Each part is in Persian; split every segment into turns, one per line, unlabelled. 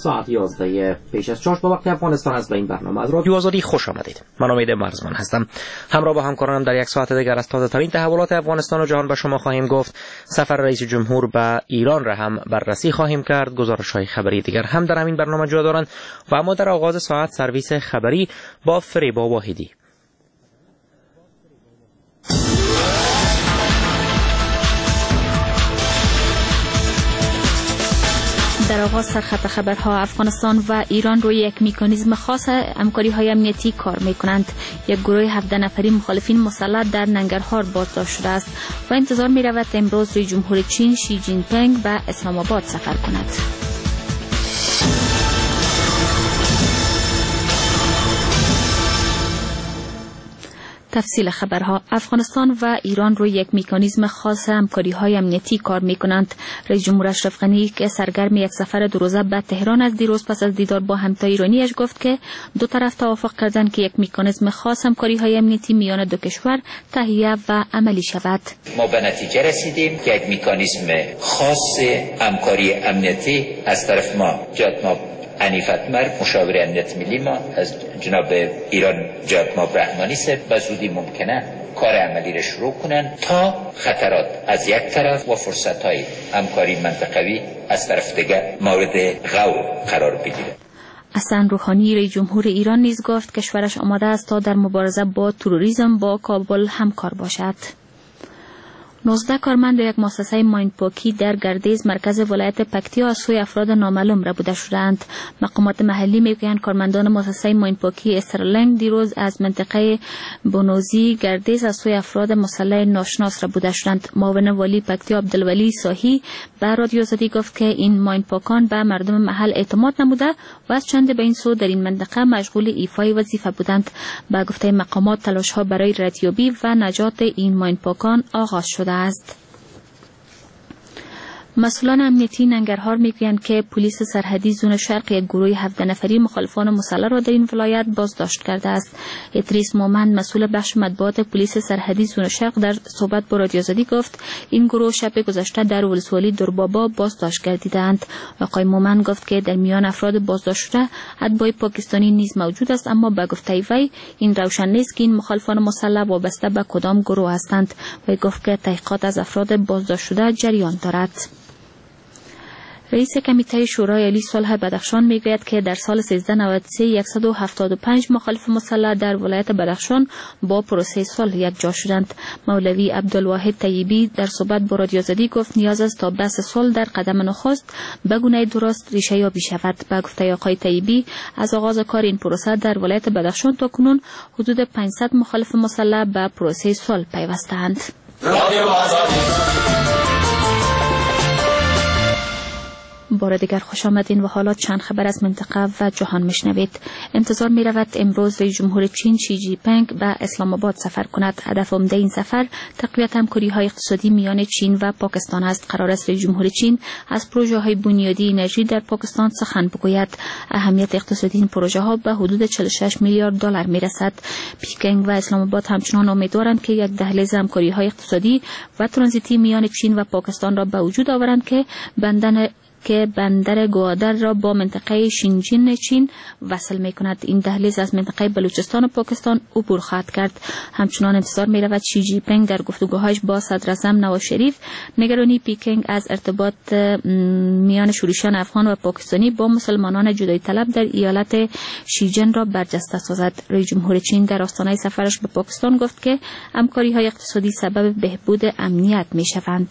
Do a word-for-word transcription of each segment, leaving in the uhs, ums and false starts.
ساعت یازده پیش از چهار با وقت افغانستان است و این برنامه از رادیو آزادی خوش آمدید. من امید مرزمان هستم. همراه با همکارانم در یک ساعت دیگر از تازه ترین تحولات افغانستان و جهان به شما خواهیم گفت. سفر رئیس جمهور به ایران را هم بررسی خواهیم کرد. گزارش‌های خبری دیگر هم در همین برنامه جا دارند و اما در آغاز ساعت سرویس خبری با فریبا واحدی.
در آغاز سرخط خبرها، افغانستان و ایران روی یک مکانیزم خاص همکاری‌های امنیتی کار می‌کنند. یک گروه هفده نفری مخالفین مسلح در ننگرهار بازداشت شده است و انتظار می‌رود امروز رئیس جمهور چین شی جین پینگ به اسلام آباد سفر کند. تفصیل خبرها. افغانستان و ایران روی یک مکانیزم خاص همکاری‌های امنیتی کار می‌کنند. رئیس جمهور اشرف غنی که سرگرم یک سفر دو روزه به تهران از دیروز پس از دیدار با همتای ایرانیش گفت که دو طرف توافق کردند که یک مکانیزم خاص همکاری‌های امنیتی میان دو کشور تهیه و عملی شود.
ما به نتیجه رسیدیم که یک مکانیزم خاص همکاری امنیتی از طرف ما جناب عنیفت مرگ مشاور امنیت ملی ما از جناب ایران جناب رحمانی صاحب به زودی ممکنه کار عملی را شروع کنن تا خطرات از یک طرف و فرصت‌های همکاری منطقوی از طرف دیگر مورد غور قرار بگیرد.
حسن روحانی رئیس جمهور ایران نیز گفت کشورش آماده است تا در مبارزه با تروریسم با کابل همکار باشد. نوزده کارمند یک مؤسسه ماینپاکی در گردیز مرکز ولایت پکتیا از سوی افراد نامعلوم ربوده شدند. مقامات محلی میگویند کارمندان مؤسسه ماینپاکی استرلینگ دیروز از منطقه بونوزی گردیز از سوی افراد مسلح ناشناس ربوده شدند. معاون والی پکتیا عبدالولی صاحی به رادیو آزادی گفت که این ماینپاکان به مردم محل اعتماد نموده و از چند به این سو در این منطقه مشغول ایفای وظیفه بودند. با گفته مقامات تلاش‌ها برای ردیابی و نجات این ماینپاکان آغاز شده است. مسئولان امنیتی ننگرهار میگویند که پلیس سرحدی زون شرق یک گروه هفده نفری مخالفان مسلح را در این ولایت بازداشت کرده است. ادریس مومند مسئول بخش مطبوعات پلیس سرحدی زون شرق در صحبت با رادیو آزادی گفت این گروه شب گذشته در ولسوالی دربابا بازداشت گردیدند. آقای مومند گفت که در میان افراد بازداشت شده اتباع پاکستانی نیز موجود است، اما به گفته وی این روشن نیست که این مخالفان مسلح وابسته به کدام گروه هستند. وی گفت که تحقیقات از افراد بازداشت شده جریان دارد. رئیس کمیته شورای عالی صلح بدخشان میگوید که در سال سیزده نود و سه صد و هفتاد و پنج مخالف مسلح در ولایت بدخشان با پروسه صلح یکجا شدند. مولوی عبدالواحد طیبی در صحبت با رادیو آزادی گفت نیاز است تا بحث صلح در قدم نخست به گونه درست ریشه یابی شود. به گفته آقای طیبی از آغاز کار این پروسه در ولایت بدخشان تا کنون حدود پانصد مخالف مسلح به پروسه صلح پیوسته‌اند. بار دیگر خوش آمدین و حالا چند خبر از منطقه و جهان میشنوید. انتظار می رود امروز رئیس جمهور چین شی جین پینگ به اسلام آباد سفر کند. هدف عمده این سفر تقویت همکاری های اقتصادی میان چین و پاکستان است. قرار است رئیس جمهور چین از پروژه های بنیادی انرژی در پاکستان سخن بگوید. اهمیت اقتصادی این پروژه ها به حدود چهل و شش میلیارد دلار می رسد. پکینگ و اسلام آباد همچنان امیدوارند که یک دهلیز همکاری های اقتصادی و ترانزیتی میان چین و پاکستان را به وجود آورند که بندن که بندر گوادر را با منطقه شینجین چین وصل می کند. این دهلیز از منطقه بلوچستان و پاکستان عبور خواهد کرد. همچنان انتظار می رود شی جین پینگ در گفتگوهایش با صدر اعظم نواز شریف نگرانی پکینگ از ارتباط میان شورشیان افغان و پاکستانی با مسلمانان جدایی طلب در ایالت شیجن را برجسته سازد. رئیس جمهور چین در آستانه سفرش به پاکستان گفت که همکاری های اقتصادی سبب بهبود امنیت می شوند.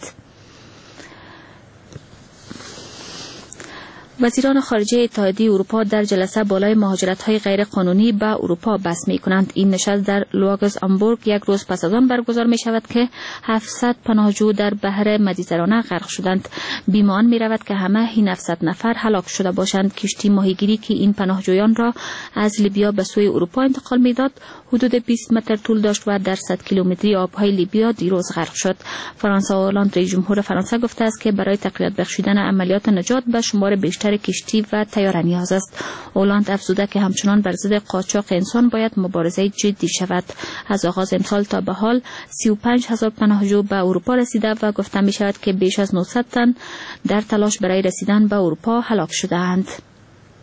وزیران خارجه اتحادیه اروپا در جلسه بالای مهاجرت‌های غیرقانونی به اروپا بحث می‌کنند. این نشست در لوگز آمبورگ یک روز پس از آن برگزار می‌شود که هفتصد پناهجو در بحر مدیترانه غرق شدند. بیمان می‌رود که همه این هفتصد نفر هلاک شده باشند. کشتی ماهیگیری که این پناهجویان را از لیبیا به سوی اروپا انتقال می‌داد حدود بیست متر طول داشت و در صد کیلومتری آب‌های لیبیا دیروز غرق شد. فرانسه و هلند رئیس جمهور فرانسه گفته است که برای تقویت بخشیدن عملیات نجات به شمار بیشتر کشتی و طیاره نیاز است. هلند افزوده که همچنان بر ضد قاچاق انسان باید مبارزه جدی شود. از آغاز امسال تا به حال سی و پنج هزار پناهجو به اروپا رسیده و گفته می شود که بیش از نهصد تن در تلاش برای رسیدن به اروپا هلاک شده‌اند.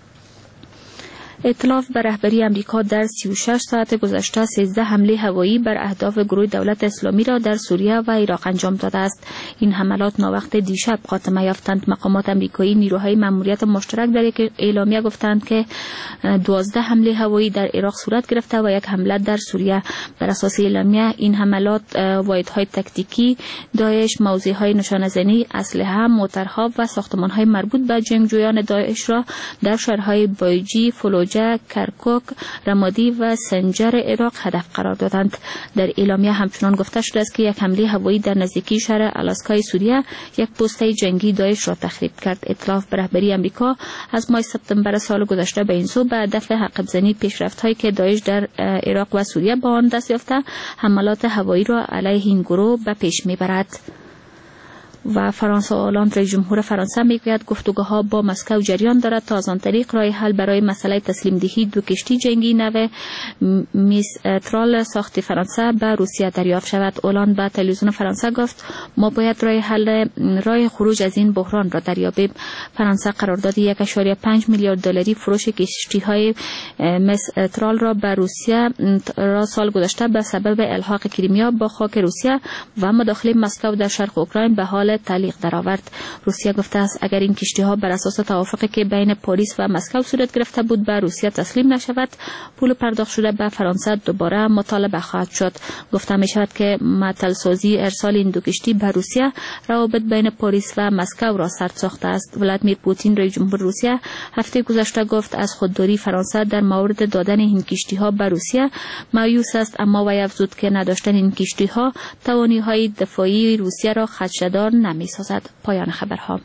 ائتلاف به رهبری امریکا در سی و شش ساعت گذشته سیزده حمله هوایی بر اهداف گروه دولت اسلامی را در سوریه و عراق انجام داده است. این حملات ناوقت دیشب خاتمه یافتند. مقامات امریکایی نیروهای ماموریت مشترک در یک اعلامیه گفتند که دوازده حمله هوایی در عراق صورت گرفته و یک حمله در سوریه. بر اساس اعلامیه این حملات واحدهای تکتیکی داعش، موضعهای نشانه‌زنی، اسلحه، موترها و ساختمان‌های مربوط به جنگجویان داعش را در شهرهای بایجی، فلوجه، کرکوک، رمادی و سنجر عراق هدف قرار دادند. در اعلامیه همچنان گفته شده است که یک حمله هوایی در نزدیکی شهر آلاسکای سوریه یک پست جنگی داعش را تخریب کرد. ائتلاف به رهبری امریکا از ماه سپتامبر سال گذشته به این سو به هدف عقب زنی پیشرفت‌هایی که داعش در عراق و سوریه با آن دست یافته حملات هوایی را علیه این گروه به پیش میبرد. و فرانسه آلاند رئیس جمهور فرانسه میگوید گفتگوها با مسکو جریان دارد تا از آن طریق راه حل برای مسئله تسلیم دهی دو کشتی جنگی نو میسترال ساخت فرانسه به روسیه دریافت شود. آلاند به تلویزیون فرانسه گفت ما باید راه حل راه خروج از این بحران را دریابیم. فرانسه قرارداد یک و پنج میلیارد دلاری فروش کشتی‌های میسترال را به روسیه را سال گذشته به سبب الحاق کریمیا با خاک روسیه و مداخله مسکو در شرق اوکراین به حال تعلیق درآورد. روسیه گفته است اگر این کشتی‌ها بر اساس توافقی که بین پاریس و مسکو صورت گرفته بود به روسیه تسلیم نشود، پول پرداخت شده به فرانسه دوباره مطالبه خواهد شد. گفته می شود که معطل سازی ارسال این دو کشتی به روسیه روابط بین پاریس و مسکو را سرد ساخته است. ولادیمیر پوتین رئیس جمهور روسیه هفته گذشته گفت از خودداری فرانسه در مورد دادن این کشتی‌ها به روسیه مایوس است، اما وی افزود که نداشتن این کشتی‌ها توانایی‌های دفاعی روسیه را خدشه‌دار نمی سازد. پایان خبرها.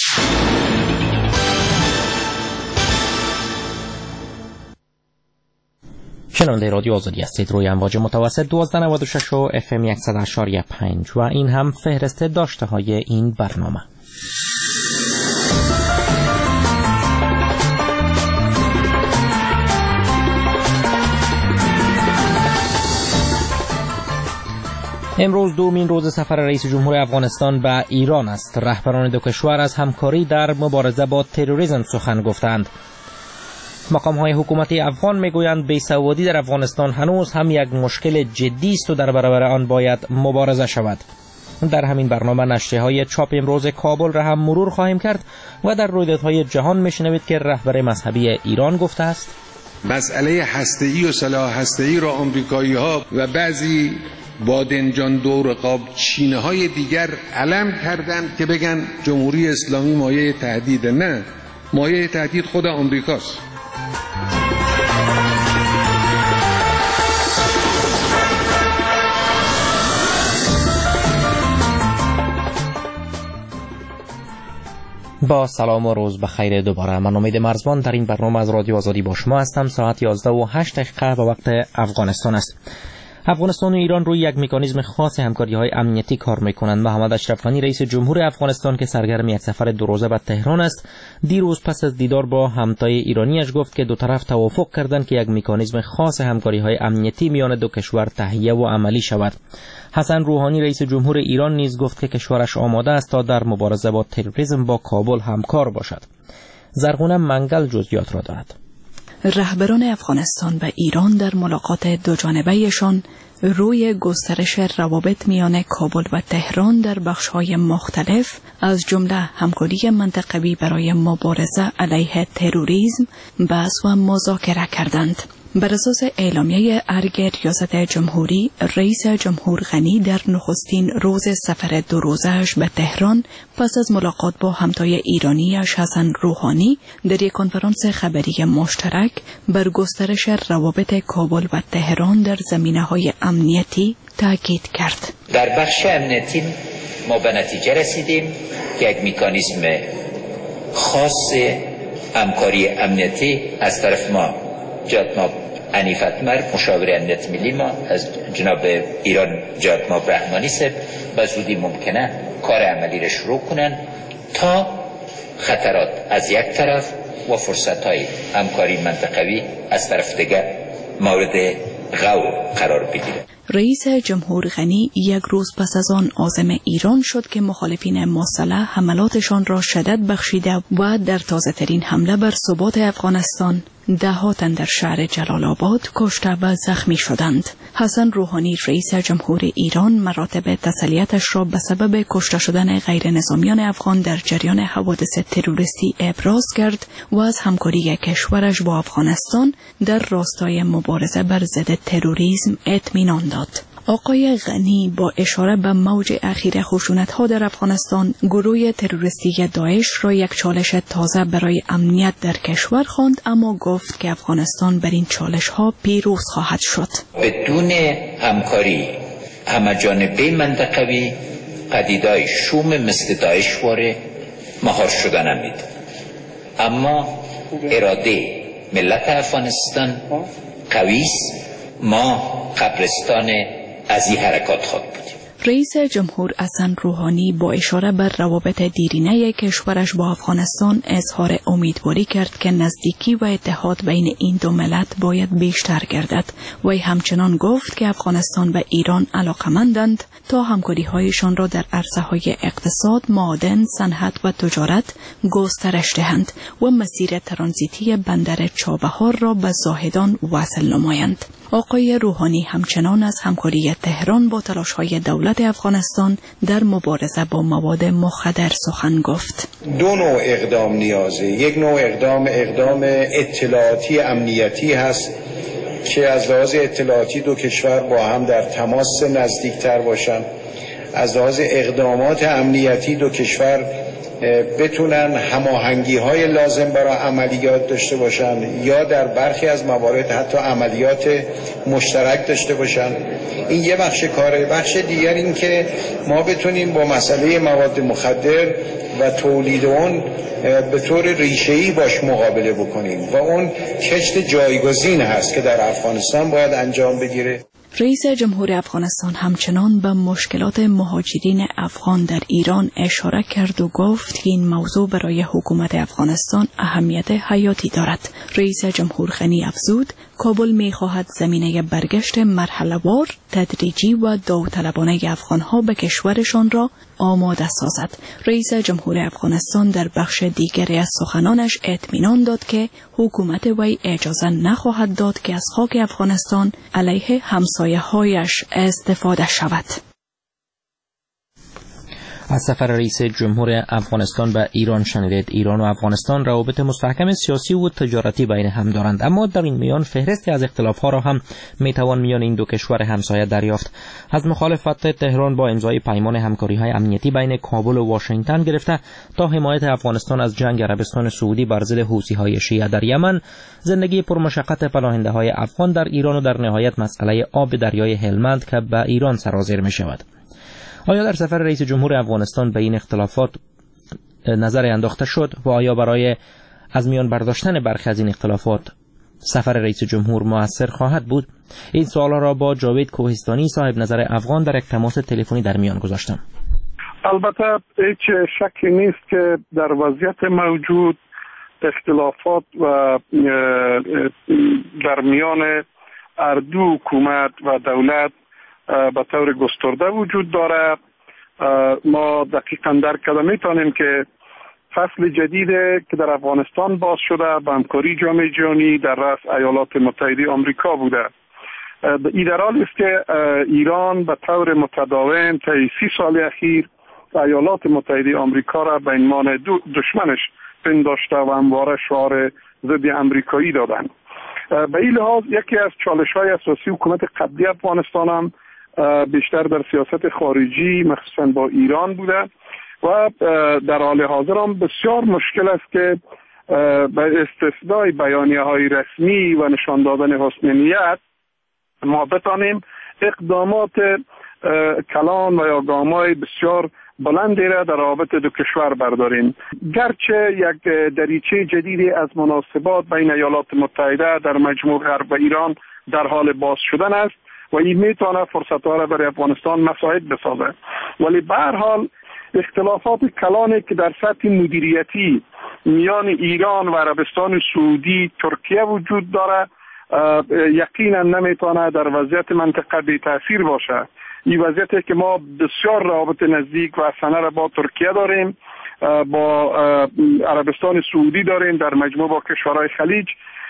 شنونده رادیو آزادی هستید. روی امواج متوسط دوازده نود و شش و اف ام صد و پنج و این هم فهرست داشته های این برنامه. امروز دومین روز سفر رئیس جمهور افغانستان به ایران است. رهبران دو کشور از همکاری در مبارزه با تروریسم سخن گفتند. مقام‌های حکومتی افغان میگویند بیسوادی در افغانستان هنوز هم یک مشکل جدی است و در برابر آن باید مبارزه شود. در همین برنامه نشریه‌های چاپ امروز کابل را هم مرور خواهیم کرد و در رویدادهای جهان میشنوید که رهبر مذهبی ایران گفته است
مسئله هسته‌ای و سلاح هسته‌ای را آمریکایی‌ها و بعضی بادنجان دور قاب چینه های دیگر علم کردند که بگن جمهوری اسلامی مایه تهدید. نه، مایه تهدید خود آمریکاست.
با سلام و روز بخیر دوباره. من امید مرزبان در این برنامه از رادیو آزادی با شما هستم. ساعت یازده و هشت دقیقه به وقت افغانستان است. افغانستان و ایران روی یک مکانیزم خاص همکاری‌های امنیتی کار می‌کنند. محمد اشرف غنی رئیس جمهور افغانستان که سرگرم یک سفر دو روزه به تهران است، دیروز پس از دیدار با همتای ایرانیش گفت که دو طرف توافق کردند که یک مکانیزم خاص همکاری‌های امنیتی میان دو کشور تهیه و عملی شود. حسن روحانی رئیس جمهور ایران نیز گفت که کشورش آماده است تا در مبارزه با تروریسم با کابل همکار باشد. زرغونه منگل جزئیات را دارد.
رهبران افغانستان و ایران در ملاقات دوجانبه‌ایشان روی گسترش روابط میان کابل و تهران در بخش‌های مختلف از جمله همکاری منطقوی برای مبارزه علیه تروریسم بحث و مذاکره کردند. بر اساس اعلامیه ارگ ریاست جمهوری، رئیس جمهور غنی در نخستین روز سفر دو روزه‌اش به تهران پس از ملاقات با همتای ایرانیش حسن روحانی در یک کنفرانس خبری مشترک بر گسترش روابط کابل و تهران در زمینه‌های امنیتی تاکید کرد.
در بخش امنیتی ما به نتیجه رسیدیم که یک مکانیزم خاص همکاری امنیتی از طرف ما جناب عنیف اتمر مشاور امنیت ملی ما از جناب ایران جناب رحمانی صاحب به زودی ممکنه کار عملی را شروع کنن تا خطرات از یک طرف و فرصت‌های همکاری منطقوی از طرف دیگر مورد غور قرار بگیره.
رئیس جمهور غنی یک روز پس از آن عازم ایران شد که مخالفین مسلح حملاتشان را شدت بخشیده و در تازه ترین حمله بر ثبات افغانستان ده تن در شهر جلال آباد کشته و زخمی شدند. حسن روحانی رئیس جمهور ایران مراتب تسلیتش را به سبب کشته شدن غیر نظامیان افغان در جریان حوادث تروریستی ابراز کرد و از همکاری کشورش با افغانستان در راستای مبارزه بر ضد تروریسم اطمینان داد. آقای غنی با اشاره به موج اخیر خشونت‌ها در افغانستان گروه تروریستی داعش را یک چالش تازه برای امنیت در کشور خواند، اما گفت که افغانستان بر این چالش‌ها پیروز خواهد شد.
بدون همکاری همه‌جانبه منطقوی پدیده‌های شوم مثل داعش واره مهار شدن امید. اما اراده ملت افغانستان قوی است. ما قبرستان از این حرکات خواهد بودیم.
رئیس جمهور حسن روحانی با اشاره بر روابط دیرینه کشورش با افغانستان اظهار امیدواری کرد که نزدیکی و اتحاد بین این دو ملت باید بیشتر گردد. وی همچنان گفت که افغانستان و ایران علاقمندند تا همکاری‌هایشان را در عرصه‌های اقتصاد، معادن، صنعت و تجارت گسترش دهند و مسیر ترانزیتی بندر چابهار را به زاهدان وصل نمایند. آقای روحانی همچنان از همکاری تهران با تلاش‌های دولت افغانستان در مبارزه با مواد مخدر سخن گفت.
دو نوع اقدام نیازه. یک نوع اقدام اقدام اطلاعاتی امنیتی هست که از لحاظ اطلاعاتی دو کشور با هم در تماس نزدیکتر باشن. از لحاظ اقدامات امنیتی دو کشور بتونن هماهنگی‌های لازم برای عملیات داشته باشن یا در برخی از موارد حتی عملیات مشترک داشته باشن. این یه بخش کاره. بخش دیگر این که ما بتونیم با مسئله مواد مخدر و تولید اون به طور ریشه‌ای باش مقابله بکنیم و اون کشت جایگزین هست که در افغانستان باید انجام بگیره.
رئیس جمهور افغانستان همچنان به مشکلات مهاجرین افغان در ایران اشاره کرد و گفت که این موضوع برای حکومت افغانستان اهمیت حیاتی دارد. رئیس جمهور غنی افزود کابل می خواهد زمینه برگشت مرحله‌وار، تدریجی و داوطلبانه افغانها به کشورشان را آماده سازد. رئیس جمهور افغانستان در بخش دیگری از سخنانش اطمینان داد که حکومت وی اجازه نخواهد داد که از خاک افغانستان علیه همسایه‌هایش استفاده شود.
از سفر رئیس جمهور افغانستان به ایران شنیدید. ایران و افغانستان روابط مستحکم سیاسی و تجارتی بین هم دارند، اما در این میان فهرستی از اختلاف‌ها را هم میتوان میان این دو کشور همسایه دریافت. از مخالفت تهران با امضای پیمان همکاری‌های امنیتی بین کابل و واشنگتن گرفته تا حمایت افغانستان از جنگ عربستان سعودی بر ضد حوثی‌های شیعه در یمن، زندگی پرمشقت پناهنده‌های افغان در ایران و در نهایت مسئله آب دریای هلمند که به ایران سرازیر می‌شود. آیا در سفر رئیس جمهور افغانستان به این اختلافات نظر انداخته شد و آیا برای از میان برداشتن برخی از این اختلافات سفر رئیس جمهور مؤثر خواهد بود؟ این سوالها را با جاوید کوهستانی صاحب نظر افغان در یک تماس تلفنی در میان گذاشتم.
البته هیچ شکی نیست که در وضعیت موجود اختلافات و در میان اردو حکومت و دولت به طور گسترده وجود داره. ما دقیقاً درک کرده میتونیم که فصل جدید که در افغانستان باز شده به همکاری جامعه جهانی در رأس ایالات متحده آمریکا بوده. این در حالی است که ایران به طور متداوم طی سی سال اخیر ایالات متحده آمریکا را به عنوان دشمنش پنداشته و همواره شعار ضد امریکایی دادند. به این لحاظ یکی از چالش‌های اساسی حکومت قبلی افغانستان هم بیشتر در سیاست خارجی مخصوصا با ایران بوده و در حال حاضر هم بسیار مشکل است که به استثنای بیانیه‌های رسمی و نشان دادن حسن نیت ما بتانیم اقدامات کلان و یا گام‌های بسیار بلندی را در روابط دو کشور برداریم. گرچه یک دریچه جدیدی از مناسبات بین ایالات متحده در مجموع غرب و ایران در حال باز شدن است و این میتونه فرصت‌ها را برای افغانستان مساعد بسازه، ولی به هر حال اختلافات کلانی که در سطح مدیریتی میان ایران و عربستان سعودی ترکیه وجود داره یقینا نمیتونه در وضعیت منطقه بی تاثیر باشه. این وضعیتی که ما بسیار روابط نزدیک و حسنه را با ترکیه داریم، با عربستان سعودی داریم، در مجموع با کشورهای خلیج،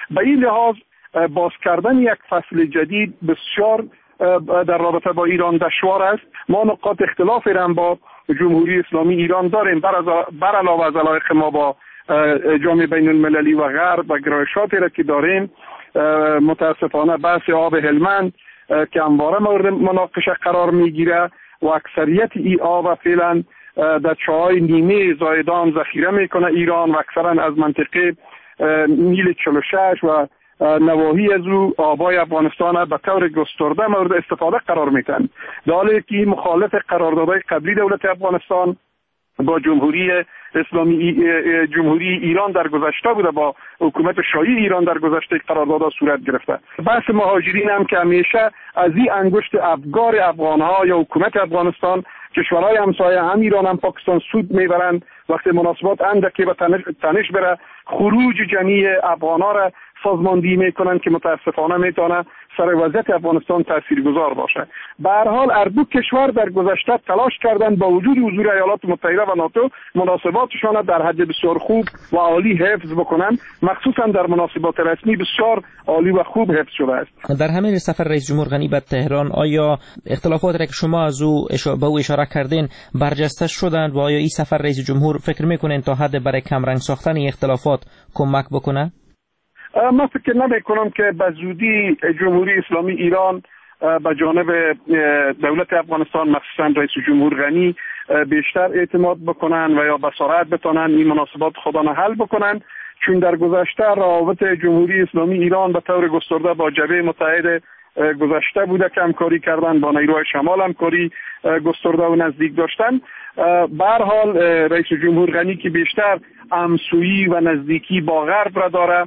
به این لحاظ باز کردن یک فصل جدید بسیار در رابطه با ایران دشوار است. ما نقاط اختلاف هم با جمهوری اسلامی ایران داریم، بر علاوه از علایق ما با جامعه بین المللی و غرب و گرایشاتی را که داریم. متاسفانه بحث آب هلمند که همواره مورد مناقشه قرار میگیره و اکثریت ای آب فعلا در چاهای نیمه زایدان ذخیره میکنه ایران و اکثرا از منطقه میل چهل و شش و نواحی از او آبای افغانستان به طور گسترده مورد استفاده قرار میتن، در حالی که مخالف قراردادهای قبلی دولت افغانستان با جمهوری اسلامی جمهوری ایران در گذشته بوده، با حکومت شاهی ایران در گذشته قراردادها صورت گرفته. بحث مهاجرین هم که همیشه از این انگشت افگار افغانها یا حکومت افغانستان کشورهای همسایه هم ایران هم پاکستان سود میبرند. وقتی مناسبات اندکی به تنش, تنش بره خروج جمعی افغانها را سازماندهی میکنن که متاسفانه میتونه سر وضعیت افغانستان تاثیرگذار باشه. به هر حال هر دو کشور در گذشته تلاش کردن با وجود حضور ایالات متحده و ناتو مناسباتشان در حد بسیار خوب و عالی حفظ بکنن، مخصوصا در مناسبات رسمی بسیار عالی و خوب حفظ شده است.
در همین سفر رئیس جمهور غنی به تهران آیا اختلافات را که شما از او به او اشاره کردین برجسته شدند و آیا این سفر رئیس جمهور فکر میکنین تا حد برای کمرنگ ساختن این اختلافات کمک بکنه؟
من فکر نمی کنم که به زودی جمهوری اسلامی ایران به جانب دولت افغانستان مخصوصا رئیس جمهور غنی بیشتر اعتماد بکنن و یا به سرعت بتونن این مناسبات خودانه حل بکنن، چون در گذشته روابط جمهوری اسلامی ایران به طور گسترده با جبهه متحد گذشته بوده که همکاری کردن، با نیروهای شمال همکاری گسترده و نزدیک داشتن. به هر حال رئیس جمهور غنی که بیشتر همسویی و نزدیکی با غرب را داره،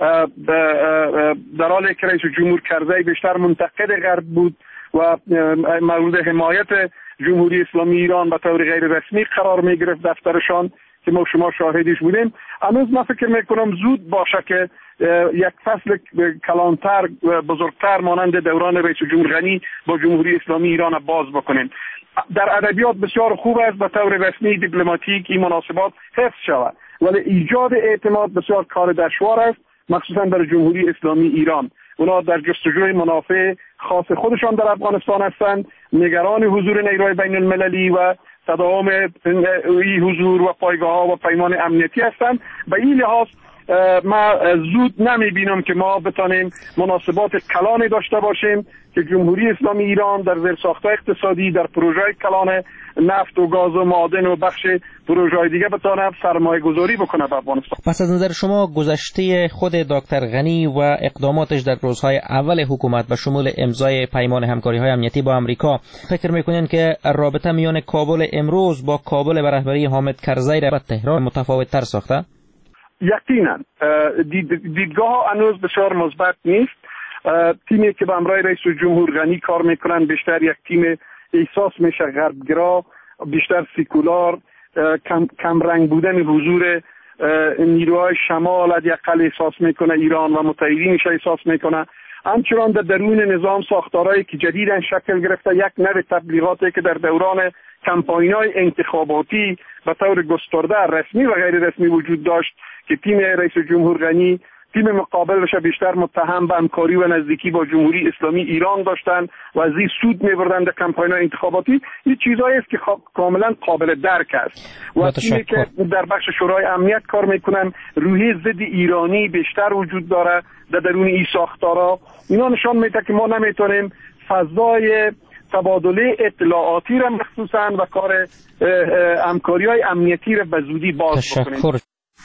در حالی که رئیس جمهور کرزی بیشتر منتقد غرب بود و مورد حمایت جمهوری اسلامی ایران به طور غیر رسمی قرار می گرفت دفترشان که ما شما شاهدش بودیم. هنوز من فکر میکنم زود باشه که یک فصل کلانتر بزرگتر مانند دوران رئیس جمهور غنی با جمهوری اسلامی ایران باز بکنیم. در ادبیات بسیار خوب است به طور رسمی دیپلماتیک این مناسبات حفظ شود، ولی ایجاد اعتماد بسیار کار دشوار است، مخصوصا در جمهوری اسلامی ایران. اونا در جستجوی منافع خاص خودشان در افغانستان هستند، نگران حضور نیروهای بین المللی و تداوم این حضور و پایگاه ها و پیمان امنیتی هستند. به این لحاظ ما زود نمی بینم که ما بتانیم مناسبات کلانی داشته باشیم که جمهوری اسلامی ایران در زیرساخت‌های اقتصادی در پروژه کلان نفت و گاز و معادن و بخش پروژه‌های دیگه بتونه سرمایه گذاری بکنه به افغانستان.
پس از نظر شما گذشته خود دکتر غنی و اقداماتش در روزهای اول حکومت و شمول امضای پیمان همکاری‌های امنیتی با آمریکا، فکر می‌کنین که رابطه میان کابل امروز با کابل به رهبری حامد کرزی را به تهران متفاوت‌تر ساخته؟
یقینا دید، دیدگاه هنوز بسیار مثبت نیست. تیمی که به همراه رئیس جمهور غنی کار میکنن بیشتر یک تیم احساس میشه غربگرا، بیشتر سیکولار، کم, کم رنگ بودن حضور نیروهای شمال حداقل احساس میکنه ایران و متحدینش احساس میکنه. همچنان در درون نظام ساختارهایی که جدیداً شکل گرفته، یک نوع تبلیغاتی که در دوران کمپاین‌های انتخاباتی به طور گسترده رسمی و غیر رسمی وجود داشت که تیم رئیس جمهور غنی تیم مقابلش بیشتر متهم به همکاری و نزدیکی با جمهوری اسلامی ایران داشتن و از این سود می‌بردند در کمپاین‌های انتخاباتی. این چیزایی است که کاملا قابل درک است. و تیمی که در بخش شورای امنیت کار میکنن روحیه ضد ایرانی بیشتر وجود داره در درون این ساختارا. اینا نشان میده که ما نمیتونیم فضای تبادله اطلاعاتی را مخصوصا و کار همکاری‌های امنیتی را به زودی باز بکنیم.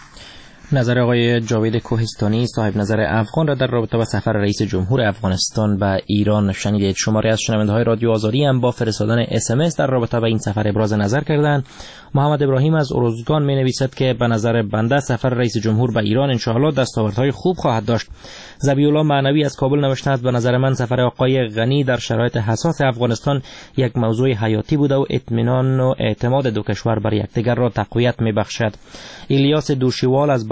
نظر آقای جاوید کوهستانی صاحب نظر افغان را در رابطه با سفر رئیس جمهور افغانستان به ایران شنیدید. شماری از شنونده‌های رادیو آزادی هم با فرستادن اس ام اس در رابطه با این سفر ابراز نظر کردند. محمد ابراهیم از ارزگان می نویسد که به نظر بنده سفر رئیس جمهور به ایران ان شاء الله دستاوردهای خوب خواهد داشت. ذبیح الله معنوی از کابل نوشته است به نظر من سفر آقای غنی در شرایط حساس افغانستان یک موضوع حیاتی بوده و اطمینان و اعتماد دو کشور بر یکدیگر را تقویت می‌بخشد. الیاس دوشیوال از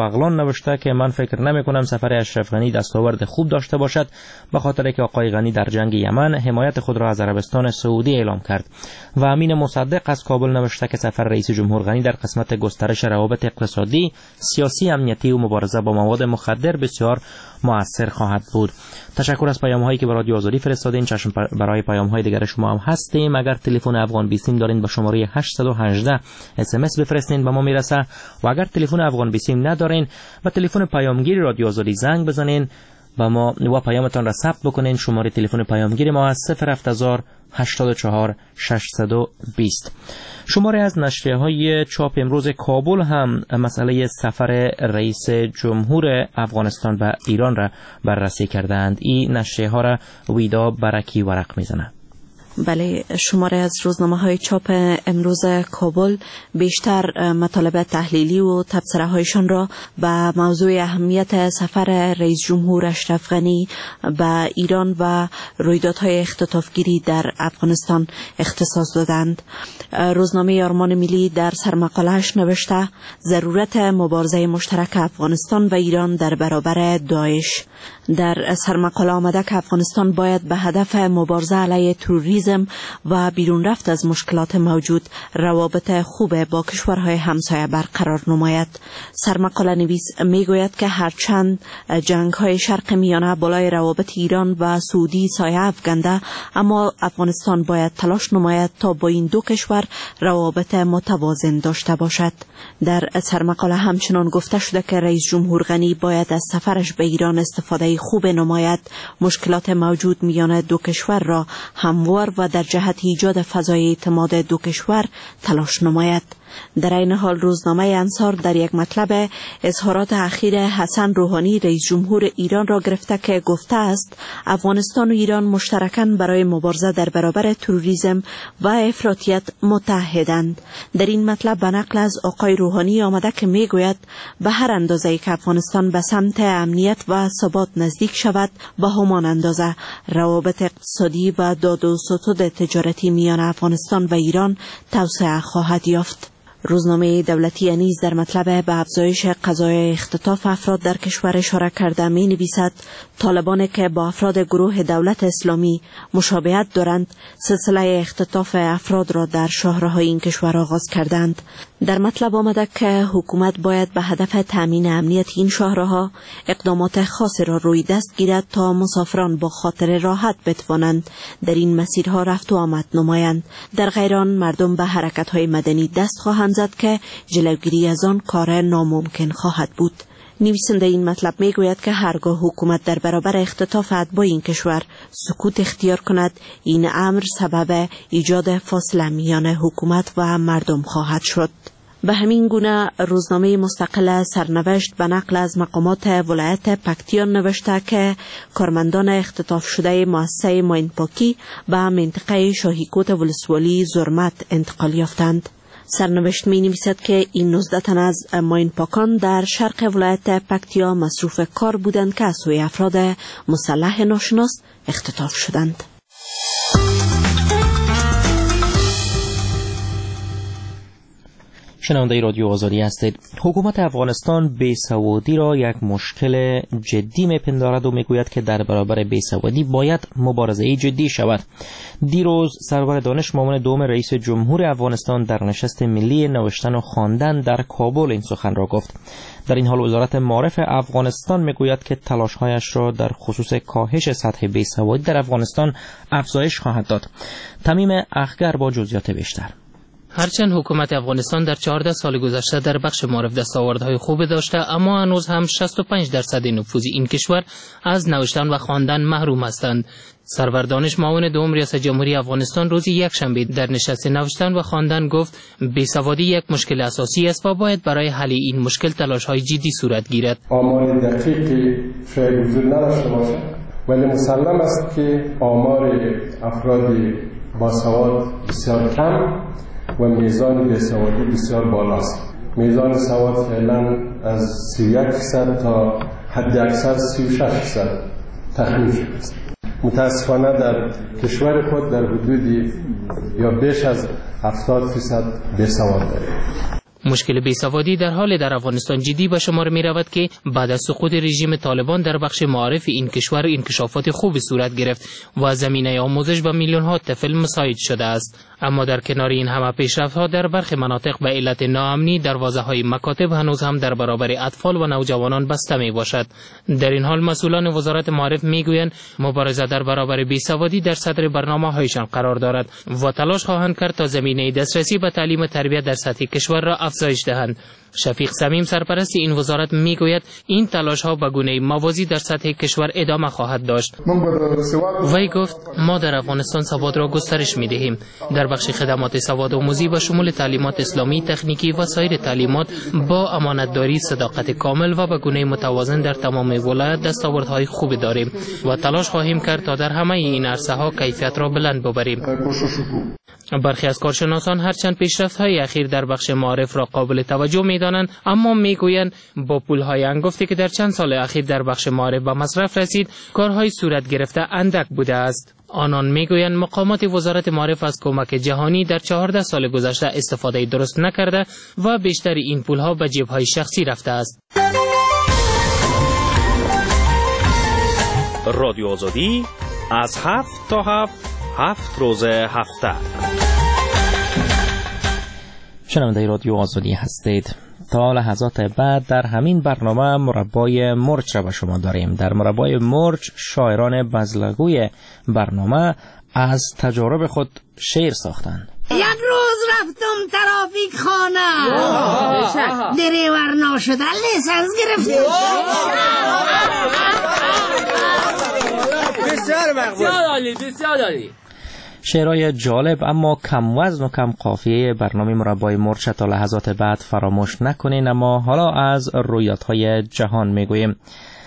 بغلان نوشته که من فکر نمی کنم سفر اشرف غنی دستاورد خوب داشته باشد، به خاطر که آقای غنی در جنگ یمن حمایت خود را از عربستان سعودی اعلام کرد. و امین مصدق از کابل نوشته که سفر رئیس جمهور غنی در قسمت گسترش روابط اقتصادی، سیاسی، امنیتی و مبارزه با مواد مخدر بسیار مؤثر خواهد بود. تشکر از پیام هایی که به رادیو آزادی فرستادین. چشم برای پیام های دیگر شما هم هستیم. اگر تلفن افغان بیسیم دارین به شماره هشت یک هشت اس ام اس بفرستین، به ما میرسه. و اگر تلفن افغان بیسیم ندارین به تلفن پیامگیر رادیو آزادی زنگ بزنین و ما و پیامتان را ثبت بکنین. شماره تلفن پیامگیر ما از صفر هفت هزار هشتاد و چهار ششصد و بیست. شماره از نشریه های چاپ امروز کابل هم مسئله سفر رئیس جمهور افغانستان به ایران را بررسی کردند. این نشریه ها را ویدا برکی ورق میزنه.
بله، شماره از روزنامه های چاپ امروز کابل بیشتر مطالب تحلیلی و تبصره هایشان را به موضوع اهمیت سفر رئیس جمهور اشرف غنی به ایران و رویدادهای اختطافگیری در افغانستان اختصاص دادند. روزنامه آرمان ملی در سرمقاله‌اش نوشته ضرورت مبارزه مشترک افغانستان و ایران در برابر داعش. در سرمقاله آمده که افغانستان باید به هدف مبارزه علیه تروریسم و بیرون رفت از مشکلات موجود روابط خوب با کشورهای همسایه برقرار نماید. سرمقاله نویس میگوید که هرچند جنگ‌های شرق میانه بالای روابط ایران و سعودی سایه افکنده، اما افغانستان باید تلاش نماید تا با این دو کشور روابط متوازن داشته باشد. در سرمقاله همچنان گفته شده که رئیس جمهور غنی باید از سفرش به ایران استفاده خوب نماید، مشکلات موجود میان دو کشور را هموار و در جهت ایجاد فضای اعتماد دو کشور تلاش نماید. در این حال روزنامه انصار در یک مطلب اظهارات اخیر حسن روحانی رئیس جمهور ایران را گرفته که گفته است افغانستان و ایران مشترکاً برای مبارزه در برابر تروریسم و افراطیت متحدند. در این مطلب به نقل از آقای روحانی آمده که میگوید به هر اندازه‌ای که افغانستان به سمت امنیت و ثبات نزدیک شود، به همان اندازه روابط اقتصادی و داد و ستد تجارتی میان افغانستان و ایران توسعه خواهد یافت. روزنامه دولتی نیز در مطلب به افزایش قضایای اختطاف افراد در کشور اشاره کرده می نویسد طالبان که با افراد گروه دولت اسلامی مشابهت دارند سلسله اختطاف افراد را در شهرهای این کشور آغاز کردند. در مطلب آمده که حکومت باید به هدف تامین امنیت این شهرها اقدامات خاصی را روی دست گیرد تا مسافران با خاطر راحت بتوانند در این مسیرها رفت و آمد نمایند. در غیر آن مردم به حرکت‌های مدنی دست خواهند زد که جلوگیری از آن کار ناممکن خواهد بود. نویسنده این مطلب میگوید که هرگاه حکومت در برابر اختطاف اتباع این کشور سکوت اختیار کند، این امر سبب ایجاد فاصله میان حکومت و مردم خواهد شد. به همین گونه روزنامه مستقل سرنوشت به نقل از مقامات ولایت پکتیان نوشته که کارمندان اختطاف شده مؤسسه ماین پاکی به منطقه شاهیکوت ولسوالی زرمت انتقال یافتند. سرنوشت می نویسد که این نوزده تن از ماین پاکان در شرق ولایت پکتیا مصروف کار بودند که از سوی افراد مسلح ناشناس اختطاف شدند.
شنونده رادیو آزادی هستید. حکومت افغانستان بیسوادی را یک مشکل جدی میپندارد و میگوید که در برابر بیسوادی باید مبارزه جدی شود. دیروز سرور دانش معاون دوم رئیس جمهور افغانستان در نشست ملی نوشتن و خواندن در کابل این سخن را گفت. در این حال وزارت معارف افغانستان میگوید که تلاش‌هایش را در خصوص کاهش سطح بیسوادی در افغانستان افزایش خواهد داد. تمیم اخگر با جزئیات بیشتر.
هرچند حکومت افغانستان در چهارده سال گذشته در بخش معارف دستاوردهای خوبی داشته، اما هنوز هم شصت و پنج درصد نفوذ این کشور از نوشتن و خواندن محروم هستند. سرور دانش معاون دوم ریاست جمهوری افغانستان روز یکشنبه در نشست نوشتن و خواندن گفت بیسوادی یک مشکل اساسی است و باید برای حل این مشکل تلاش‌های جدی صورت گیرد.
آمار دقیقی شاید وجود نداشته باشد، ولی مسلم است که آمار افراد باسواد بسیار کم و میزان بیسوادی بسیار بالاست. میزان سواد فعلا از سی و یک درصد تا حد اکثر سی و شش درصد تخمین شده است. متاسفانه در کشور خود در حدودی یا بیش از هفتاد درصد بیسواد داریم.
مشکل بیسوادی در حال در افغانستان جدی به شمار می رود که بعد از سقوط رژیم طالبان در بخش معارف این کشور انکشافات خوبی صورت گرفت و زمینه آموزش به میلیون ها طفل مساعد شده است. اما در کنار این همه پیشرفت‌ها در برخی مناطق به علت ناامنی دروازه‌های مکاتب هنوز هم در برابر اطفال و نوجوانان بسته می باشد. در این حال مسئولان وزارت معارف میگویند مبارزه در برابر بیسوادی در صدر برنامه‌هایشان قرار دارد و تلاش خواهند کرد تا زمینه دسترسی به تعلیم و تربیت در سطح کشور را افزایش دهند. شفیق صمیم سرپرست این وزارت میگوید این تلاش ها به گونه موازی در سطح کشور ادامه خواهد داشت. وی گفت ما در افغانستان سواد را گسترش می دهیم. در بخش خدمات سواد آموزی به شمول تعلیمات اسلامی، تکنیکی و سایر تعلیمات با امانتداری، صداقت کامل و به گونه متوازن در تمام ولایت دستاوردهای خوبی داریم و تلاش خواهیم کرد تا در همه این عرصه ها کیفیت را بلند ببریم. برخی از کارشناسان هرچند پیشرفت‌های اخیر در بخش معارف را قابل توجه می‌دانند، اما می‌گویند با پول‌های انگفتی که در چند سال اخیر در بخش معارف به مصرف رسید، کارهای صورت گرفته اندک بوده است. آنان می‌گویند مقامات وزارت معارف از کمک جهانی در چهارده سال گذشته استفاده درست نکرده و بیشتر این پول‌ها به جیب‌های شخصی رفته است.
رادیو آزادی از هفت تا هفت هفت روز هفته
شنونده رادیو آزادی هستید. تا لحظات بعد در همین برنامه مربای مرچ را به شما داریم. در مربای مرچ شاعران بزلگوی برنامه از تجارب خود شعر ساختند.
یک روز رفتم ترافیک خانه، دریور ناشده لیسانس گرفتم.
بسیار مقبول، بسیار عالی، بسیار عالی. شعرهای جالب اما کم وزن و کم قافیه برنامه مربای مرچ تا لحظات بعد فراموش نکنین. اما حالا از رویدادهای جهان میگوییم.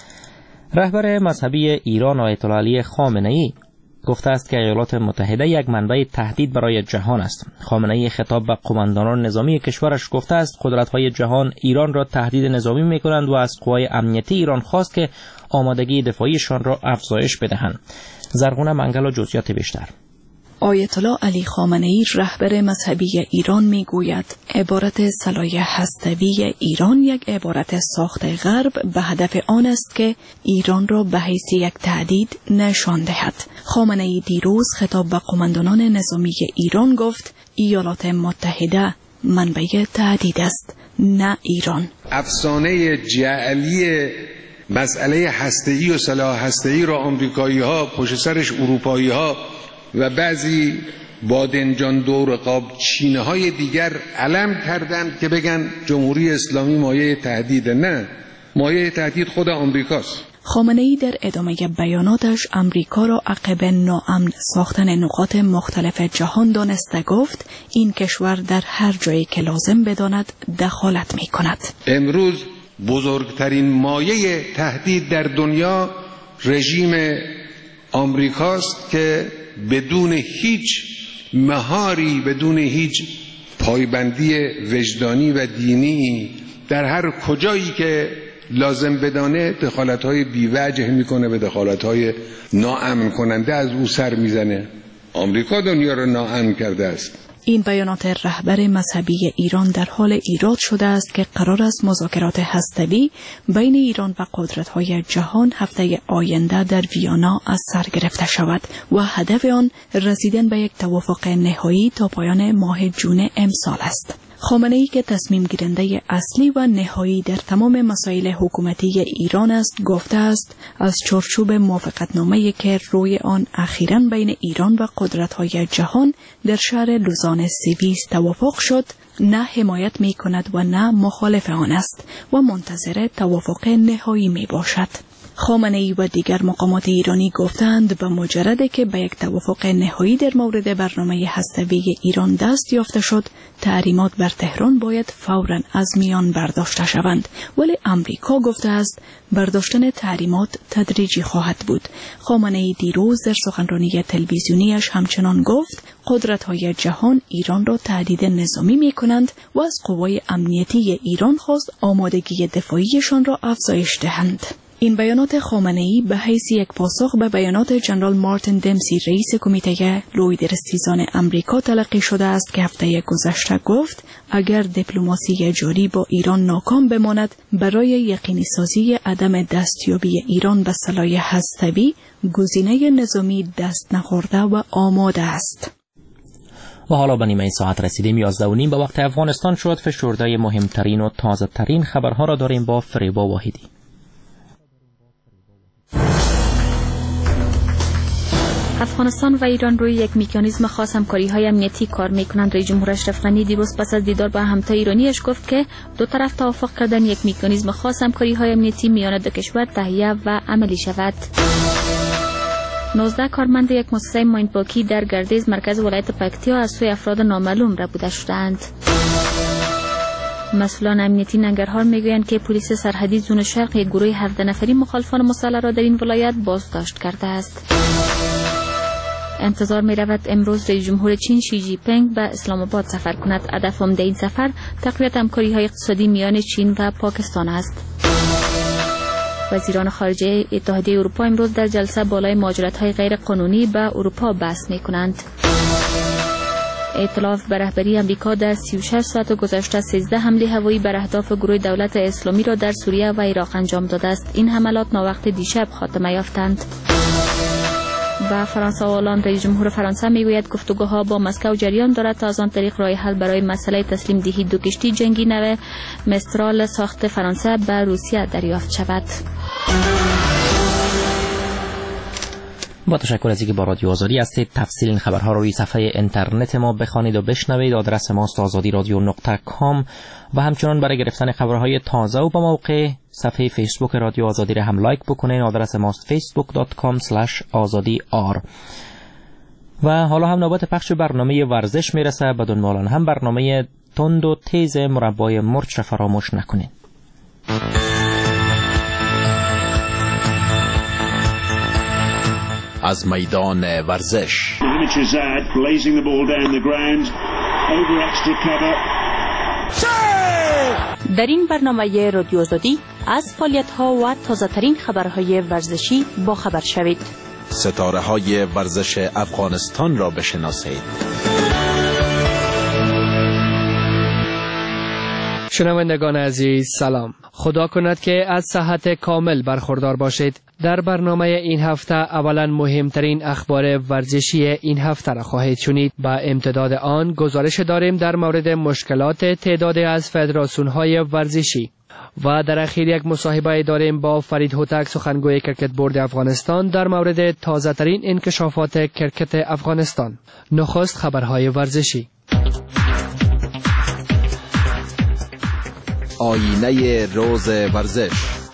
رهبر مذهبی ایران آیت الله علی خامنه ای گفته است که ایالات متحده یک منبع تهدید برای جهان است. خامنه ای خطاب به قماندانان نظامی کشورش گفته است قدرت‌های جهان ایران را تهدید نظامی می‌کنند و از قوای امنیتی ایران خواست که آمادگی دفاعیشان را افزایش بدهند. زرغونه منگل و جزئیات بیشتر.
آیت الله علی خامنه ای رهبر مذهبی ایران میگوید عبارت صلاح هسته‌ای ایران یک عبارت ساخته غرب به هدف آن است که ایران را به حیث یک تهدید نشان دهد. خامنه ای دیروز خطاب به قماندانان نظامی ایران گفت ایالات متحده منبع تهدید است، نه ایران.
افسانه جعلی مسئله هسته‌ای و سلاح هسته‌ای را آمریکایی‌ها پشت سرش اروپایی‌ها و بعضی بادنجان دور قاب چینه های دیگر علم کردند که بگن جمهوری اسلامی مایه تهدید. نه، مایه تهدید خود آمریکاست.
خامنه ای در ادامه بیاناتش امریکا را عقب ناامن ساختن نقاط مختلف جهان دانسته گفت این کشور در هر جایی که لازم بداند دخالت می کند.
امروز بزرگترین مایه تهدید در دنیا رژیم آمریکاست که بدون هیچ مهاری، بدون هیچ پایبندی وجدانی و دینی در هر کجایی که لازم بدانه دخالت‌های بی‌وجه میکنه، به دخالت‌های ناامن کننده از او سر میزنه. آمریکا دنیا را ناامن کرده است.
این بیانات رهبر مذهبی ایران در حال ایراد شده است که قرار است مذاکرات هسته‌ای بین ایران و قدرت‌های جهان هفته آینده در ویانا از سر گرفته شود و هدف آن رسیدن به یک توافق نهایی تا پایان ماه جون امسال است. خامنه ای که تصمیم گیرنده اصلی و نهایی در تمام مسائل حکومتی ایران است گفته است از چارچوب موافقتنامه‌ای که روی آن اخیراً بین ایران و قدرت‌های جهان در شهر لوزان سوئیس توافق شد نه حمایت می کند و نه مخالف آن است و منتظر توافق نهایی می باشد. خامنه ای و دیگر مقامات ایرانی گفتند به مجرد که به یک توافق نهایی در مورد برنامه هسته‌ای ایران دست یافته شد، تحریمات بر تهران باید فوراً از میان برداشته شوند. ولی امریکا گفته است برداشتن تحریمات تدریجی خواهد بود. خامنه ای دیروز در سخنرانی تلویزیونیش همچنان گفت قدرت‌های جهان ایران را تهدید نظامی می‌کنند و از قوای امنیتی ایران خواست آمادگی دفاعیشان را افزایش دهند. این بیانات خامنه‌ای به حیث یک پاسخ به بیانات جنرال مارتین دمسی رئیس کمیته لویدرستیزان امریکا تلقی شده است که هفته گذشته گفت اگر دیپلماسی جاری با ایران ناکام بماند برای یقینی سازی عدم دستیابی ایران به سلاح هسته‌ای گزینه نظامی دست نخورده و آماده است.
و حالا به نیمه ساعت رسیدیم. یازده و نیم به وقت افغانستان شد. فشرده مهمترین و تازه ترین خبرها را داریم با فریبا واحدی.
افغانستان و ایران روی یک مکانیزم خاص همکاری‌های امنیتی کار می‌کنند. رئیس جمهور اشرف غنی دیروز پس از دیدار با همتا ایرانیش گفت که دو طرف توافق کردن یک مکانیزم خاص همکاری‌های امنیتی میان دو کشور تهیه و عملی شود. نوزده کارمند یک مؤسسه ماینپاکی در گردیز مرکز ولایت پکتیا از سوی افراد نامعلوم ربوده شدند. مسئولان امنیتی ننگرهار میگویند که پلیس سرحدی زون شرق یک گروه هفده نفری مخالفان مسلح را در این ولایت بازداشت کرده است. انتظار می رود امروز رئیس جمهور چین شی جی پینگ به اسلام آباد سفر کند. هدف عمده این سفر تقویت همکاری های اقتصادی میان چین و پاکستان است. وزیران خارجه اتحادیه اروپا امروز در جلسه بالای مهاجرت‌های غیر قانونی به اروپا بحث می کنند. ائتلاف به رهبری امریکا در سی و شش ساعت گذشته سیزده حمله هوایی بر اهداف گروه دولت اسلامی را در سوریه و عراق انجام داده است. این حملات ناوقت دیشب خاتمه یافتند. و فرانسه اعلان رئیس جمهور فرانسه میگوید گفتگوها با مسکو جریان دارد تا از آن طریق راه حل برای مسئله تسلیم دهی دو کشتی جنگی نو مسترال ساخت فرانسه به روسیه دریافت شود.
با تشکر از اینکه با رادیو آزادی هستید. تفصیل این خبرها رو روی صفحه اینترنت ما بخوانید و بشنوید. آدرس ماست آزادی رادیو نقطه کام و همچنان برای گرفتن خبرهای تازه و با موقع صفحه فیسبوک رادیو آزادی را هم لایک بکنید. آدرس ماست فیسبوک دات کام اسلش آزادی آر. و حالا هم نوبت پخش برنامه ورزش میرسه. بدون مالان هم برنامه تند و تیز مربای مرچ را فراموش نکنید.
از میدان ورزش
در این برنامه رادیو آزادی از فعالیت‌ها و تازه‌ترین خبرهای ورزشی با خبر شوید.
ستاره‌های ورزش افغانستان را بشناسید.
شنوندگان عزیز سلام. خدا کند که از صحت کامل برخوردار باشید. در برنامه این هفته اولا مهمترین اخبار ورزشی این هفته را خواهید شنید. با امتداد آن گزارش داریم در مورد مشکلات تعدادی از فدراسیون‌های ورزشی و در اخیر یک مصاحبه داریم با فرید هوتک سخنگوی کرکت بورد افغانستان در مورد تازه ترین انکشافات کرکت افغانستان. نخست خبرهای ورزشی.
آینه روز ورزش.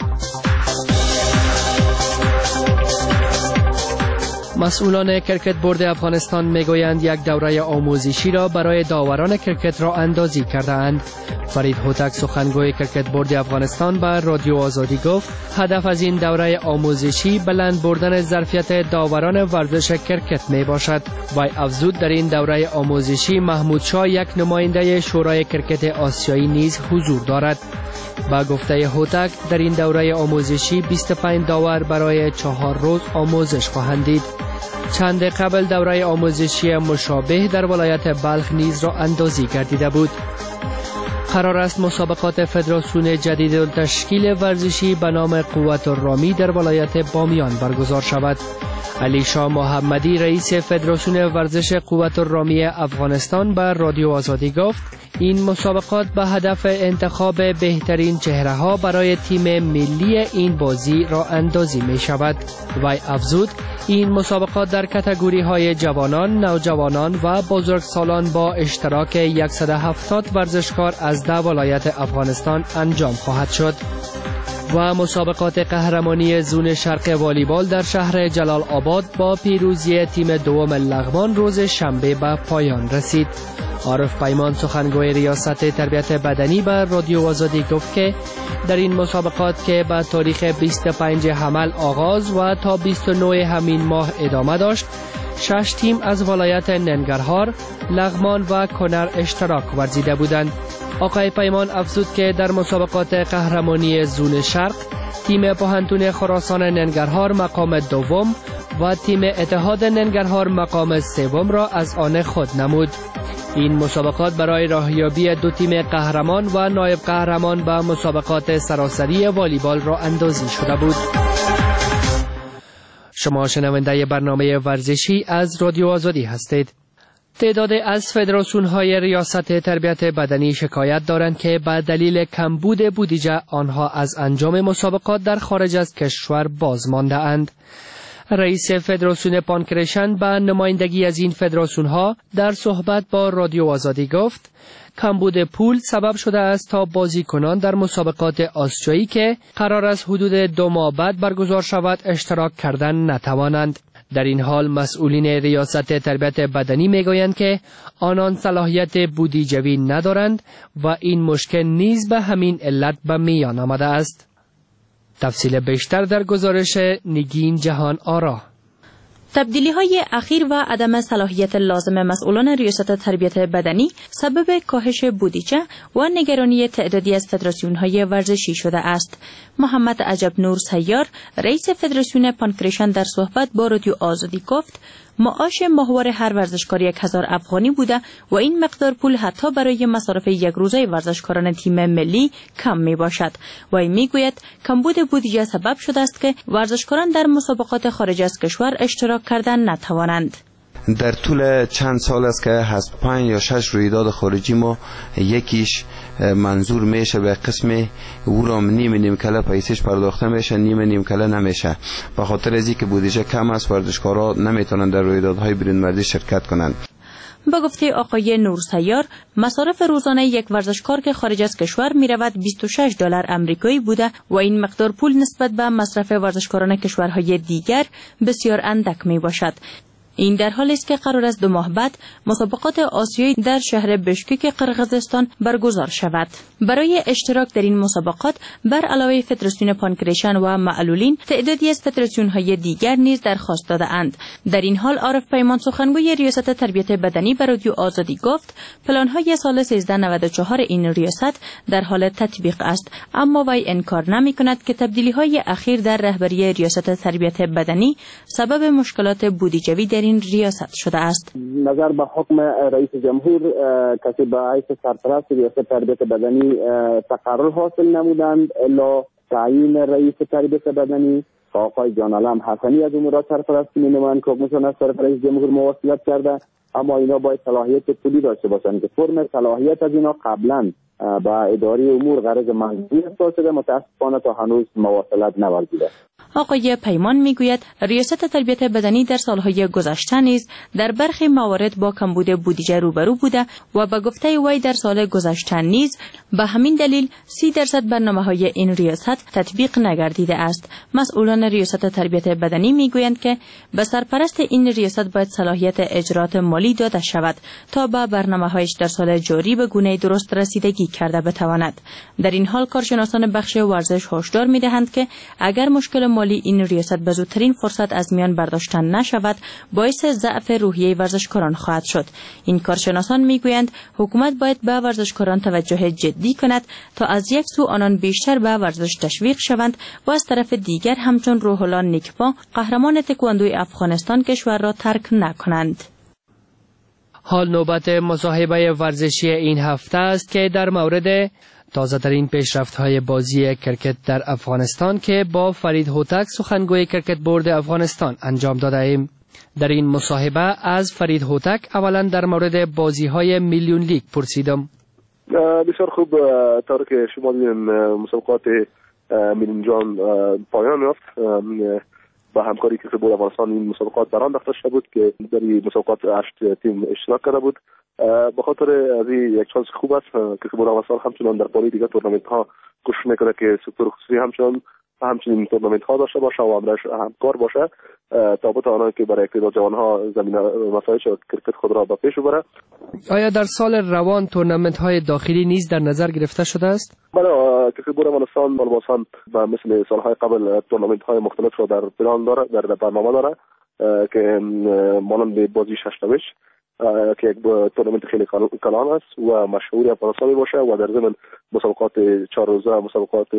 مسئولان کرکت بورد افغانستان میگویند یک دوره آموزشی را برای داوران کرکت را اندازی کرده‌اند. فرید هوتک سخنگوی کرکت بورد افغانستان به رادیو آزادی گفت هدف از این دوره آموزشی بلند بردن ظرفیت داوران ورزش کرکت می باشد. وی افزود در این دوره آموزشی محمود شاه یک نماینده شورای کرکت آسیایی نیز حضور دارد. با گفته هوتک در این دوره آموزشی بیست و پنج داور برای چهار روز آموزش خواهند دید. چند قبل دوره آموزشی مشابه در ولایت بلخ نیز را اندازی گردیده بود. قرار است مسابقات فدراسیون جدید تشکیل ورزشی به نام قوت الرامی در ولایت بامیان برگزار شود. علی شاه محمدی رئیس فدراسیون ورزش قوت الرامی افغانستان به رادیو آزادی گفت این مسابقات به هدف انتخاب بهترین چهره ها برای تیم ملی این بازی را اندازی می شود. وی افزود این مسابقات در کاتگوری های جوانان، نوجوانان و بزرگسالان با اشتراک صد و هفتاد ورزشکار از ده ولایت افغانستان انجام خواهد شد. و مسابقات قهرمانی زون شرق والیبال در شهر جلال آباد با پیروزی تیم دوم لغمان روز شنبه به پایان رسید. عارف پیمان سخنگوی ریاست تربیت بدنی به رادیو آزادی گفت که در این مسابقات که به تاریخ بیست و پنج حمل آغاز و تا بیست و نه همین ماه ادامه داشت، شش تیم از ولایت ننگرهار، لغمان و کنر اشتراک ورزیده بودند. آقای پیمان افزود که در مسابقات قهرمانی زون شرق تیم پوهنتون خراسان ننگرهار مقام دوم و تیم اتحاد ننگرهار مقام سوم را از آن خود نمود. این مسابقات برای راهیابی دو تیم قهرمان و نایب قهرمان به مسابقات سراسری والیبال را اندازی شده بود. شما شنونده برنامه ورزشی از رادیو آزادی هستید. تعداد از فدراسیون‌های ریاست تربیت بدنی شکایت دارند که به دلیل کمبود بودجه آنها از انجام مسابقات در خارج از کشور باز مانده اند. رئیس فدراسیون پانکرشن به نمایندگی از این فدراسیون‌ها در صحبت با رادیو آزادی گفت کمبود پول سبب شده است تا بازیکنان در مسابقات آسیایی که قرار است حدود دو ماه بعد برگزار شود اشتراک کردن نتوانند. در این حال مسئولین ریاست تربیت بدنی میگویند که آنان صلاحیت بودجوی ندارند و این مشکل نیز به همین علت به میان آمده است. تفصیل بیشتر در گزارش نگین جهان آرا.
تبدیلی های اخیر و عدم صلاحیت لازم مسئولان ریاست تربیت بدنی سبب کاهش بودجه و نگرانی تعدادی از فدراسیون های ورزشی شده است. محمد عجب نور سیار رئیس فدراسیون پانکرشن در صحبت با رادیو آزادی گفت معاش ماهواره هر ورزشکار یک هزار افغانی بوده و این مقدار پول حتی برای مصارف یک روزه ورزشکاران تیم ملی کم می باشد. و این می گوید کمبود بودجه سبب شده است که ورزشکاران در مسابقات خارج از کشور اشتراک کردن نتوانند.
در طول چند سال است که از پنج یا شش رویداد خارجی ما یکیش منظور میشه به قسم او را نیم نیم کله پیسش پرداخته میشه، نیم نیم کله نمیشه. به خاطر از اینکه بودجه کم است ورزشکارا نمیتونن در رویدادهای برون‌مردی شرکت کنند.
با گفته آقای نور سیار مصارف روزانه یک ورزشکار که خارج از کشور می رود بیست و شش دلار آمریکایی بوده و این مقدار پول نسبت به مصرف ورزشکاران کشورهای دیگر بسیار اندک می باشد. این در حالی است که قرار است دو ماه بعد مسابقات آسیایی در شهر بشکک قرقیزستان برگزار شود. برای اشتراک در این مسابقات بر علاوه فدراسیون پانکرشن و معلولین تعدادی از فدراسیون‌های دیگر نیز درخواست داده اند. در این حال عارف پیمان سخنگوی ریاست تربیت بدنی به رادیو آزادی گفت پلان‌های سال سیزده نود و چهار این ریاست در حال تطبیق است، اما وی انکار نمی‌کند که تبدیلی‌های اخیر در رهبری ریاست تربیت بدنی سبب مشکلات بودجوی در این ریاست شده است.
نظر به حکم رئیس جمهور کسی به حیث سرپرست ریاست تربیت بدنی تقرر حاصل نمودند الا تعیین رئیس تربیت بدنی آقای جان علم حسنی از امورات سرپرستی می‌نمایند که حکمشان از طرف رئیس جمهور مواصلت کرده، اما اینا باید صلاحیت پولی داشته باشند که فرم صلاحیت از اینا قبلا با اداره امور غرض منظوری ارسال شده، متاسفانه تا هنوز مواصلت نورزیده.
آقای پیمان میگوید ریاست تربیت بدنی در سالهای گذشته نیز در برخی موارد با کمبود بودجه روبرو بوده و به گفته وی در سال گذشته نیز به همین دلیل سی درصد برنامه‌های این ریاست تطبیق نگردیده است. مسئولان ریاست تربیت بدنی میگویند که به سرپرست این ریاست باید صلاحیت اجرات مالی داده شود تا به برنامه‌هایش در سال جاری به گونه درست رسیدگی کرده بتواند. در این حال کارشناسان بخش ورزش هشدار می‌دهند که اگر مشکل مالی این ریاست به زودترین فرصت از میان برداشته نشود باعث ضعف روحیه ورزشکاران خواهد شد. این کارشناسان میگویند حکومت باید به ورزشکاران توجه جدی کند تا از یک سو آنان بیشتر به ورزش تشویق شوند و از طرف دیگر همچون روح الله نیکبا قهرمان تکواندوی افغانستان کشور را ترک نکنند.
حال نوبت مصاحبه ورزشی این هفته است که در مورد تازه ترین پیشرفت های بازی کرکت در افغانستان که با فرید هوتک سخنگوی کرکت بورد افغانستان انجام داده ایم. در این مصاحبه از فرید هوتک اولا در مورد بازی های میلیون لیگ پرسیدم.
بسیار خوب، طور که شما دیدین مسابقات میلیون جان پایان یافت. با همکاری کرکت بورد افغانستان این مسابقات بران انداخته شده بود که در این مسابقات هشت تیم اشتراک کرده بود. به خاطر از این یک چانس خوب است که کرکت بورد افغانستان همچنان در پای دیگر تورنمنت ها کوشش میکنه که سکتور خصوصی همچنان همچنین تورنمنت ها داشته باشه و همراهش همکار باشه تا بتواند که برای اقتدار جوان ها زمینه مسائل کرکت خود را به پیش ببره.
آیا در سال روان تورنمنت های داخلی نیز در نظر گرفته شده است؟
بله، کرکت بورد افغانستان بالباسان به مثل سالهای قبل تورنمنت های مختلف را در پلان داره، در برنامه داره که مانند بازی ششتمش که یک تورنمنت خیلی کلان است و مشهوری افغانستانی باشه و در ضمن مسابقات چهار روزه مسابقات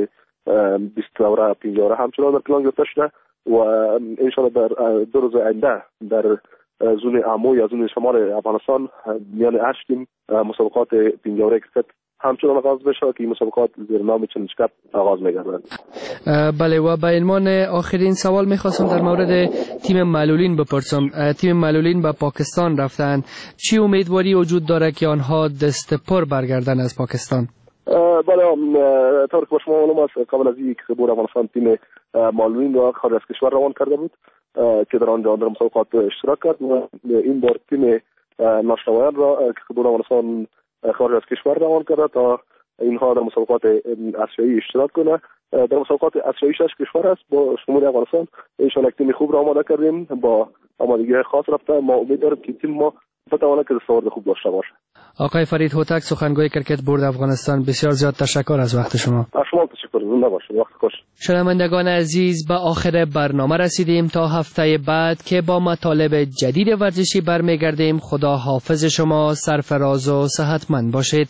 بیست دوره پنج دوره همچنان در پلان گرفته شده و انشاءالله در دو روز آینده در زون امو یا زون شمال افغانستان میان هشت تیم مسابقات پنج دوره کرکت همچنان آغاز بشه که این مسابقات زیر نام چالنج کپ آغاز می‌گردند.
بله و به عنوان آخرین سوال می‌خواستم در مورد تیم معلولین بپرسم. تیم معلولین به پاکستان رفتن، چی امیدواری وجود داره که آنها دست پر برگردن از پاکستان؟
بله طور که با شما معلوم است قبل از اینکه خبر افغانستان تیم معلولین را خارج از کشور روان کرده بود که در آنجا در مسابقات اشتراک کرد و این بار تیم ناشنوایان را که خبر افغانستان خارج از کشور روان کرده تا اینها در مسابقات آسیایی اشتراک کنه. در مسابقات آسیایی شش کشور است با شمول افغانستان. انشاءالله تیم خوب را آماده کردیم، با آمادگی خاص رفته. ما امید داریم که تیم ما بتواند که دستاورد خوب داشته باشه.
آقای فرید هوتک، سخنگوی کرکت بورد افغانستان، بسیار زیاد تشکر از وقت شما.
از شما تشکر. زنده باشید. وقت خوش.
شنوندگان عزیز، به آخر برنامه رسیدیم. تا هفته بعد که با مطالب جدید ورزشی برمیگردیم. خدا حافظ شما، سرفراز و صحتمند باشید.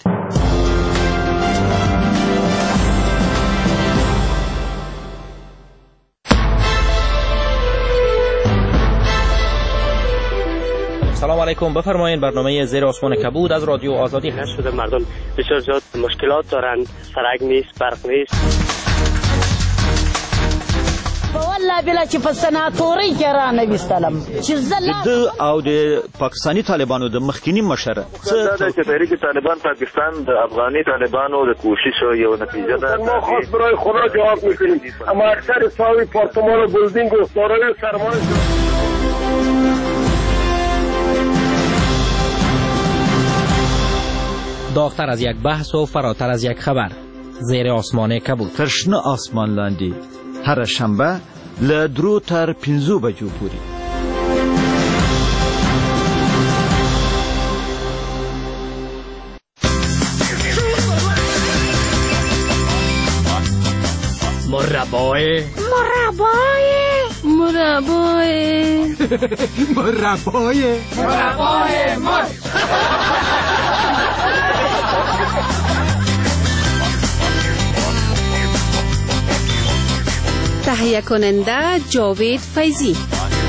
سلام علیکم، بفرمایید. برنامه زیر آسمان کبود از رادیو آزادی هست.
شده مردم بسیار زیاد مشکلات دارن، سرک نیست، برق نیست.
والله بلا چې په سناتوري کې را نه وستلم چې زله
د او د پاکستانی طالبانو د مخکینی مشره
دا چې تحریک طالبان پاکستان د افغاني طالبانو د کوشش یو نتیجه ده.
ما خاص برای خدا جواب میکنیم، اما اکثر ساوی پارتمان و بلدینگ و سارای سرمایه
داغتر از یک بحث و فراتر از یک خبر. زیر آسمان کبود.
ترشنه آسمان لاندی هر شنبه له درو تر پنځو بجو پورې.
مربای
مربای
مربای
مربای
مربای مر
تهیه کننده جاوید فیضی.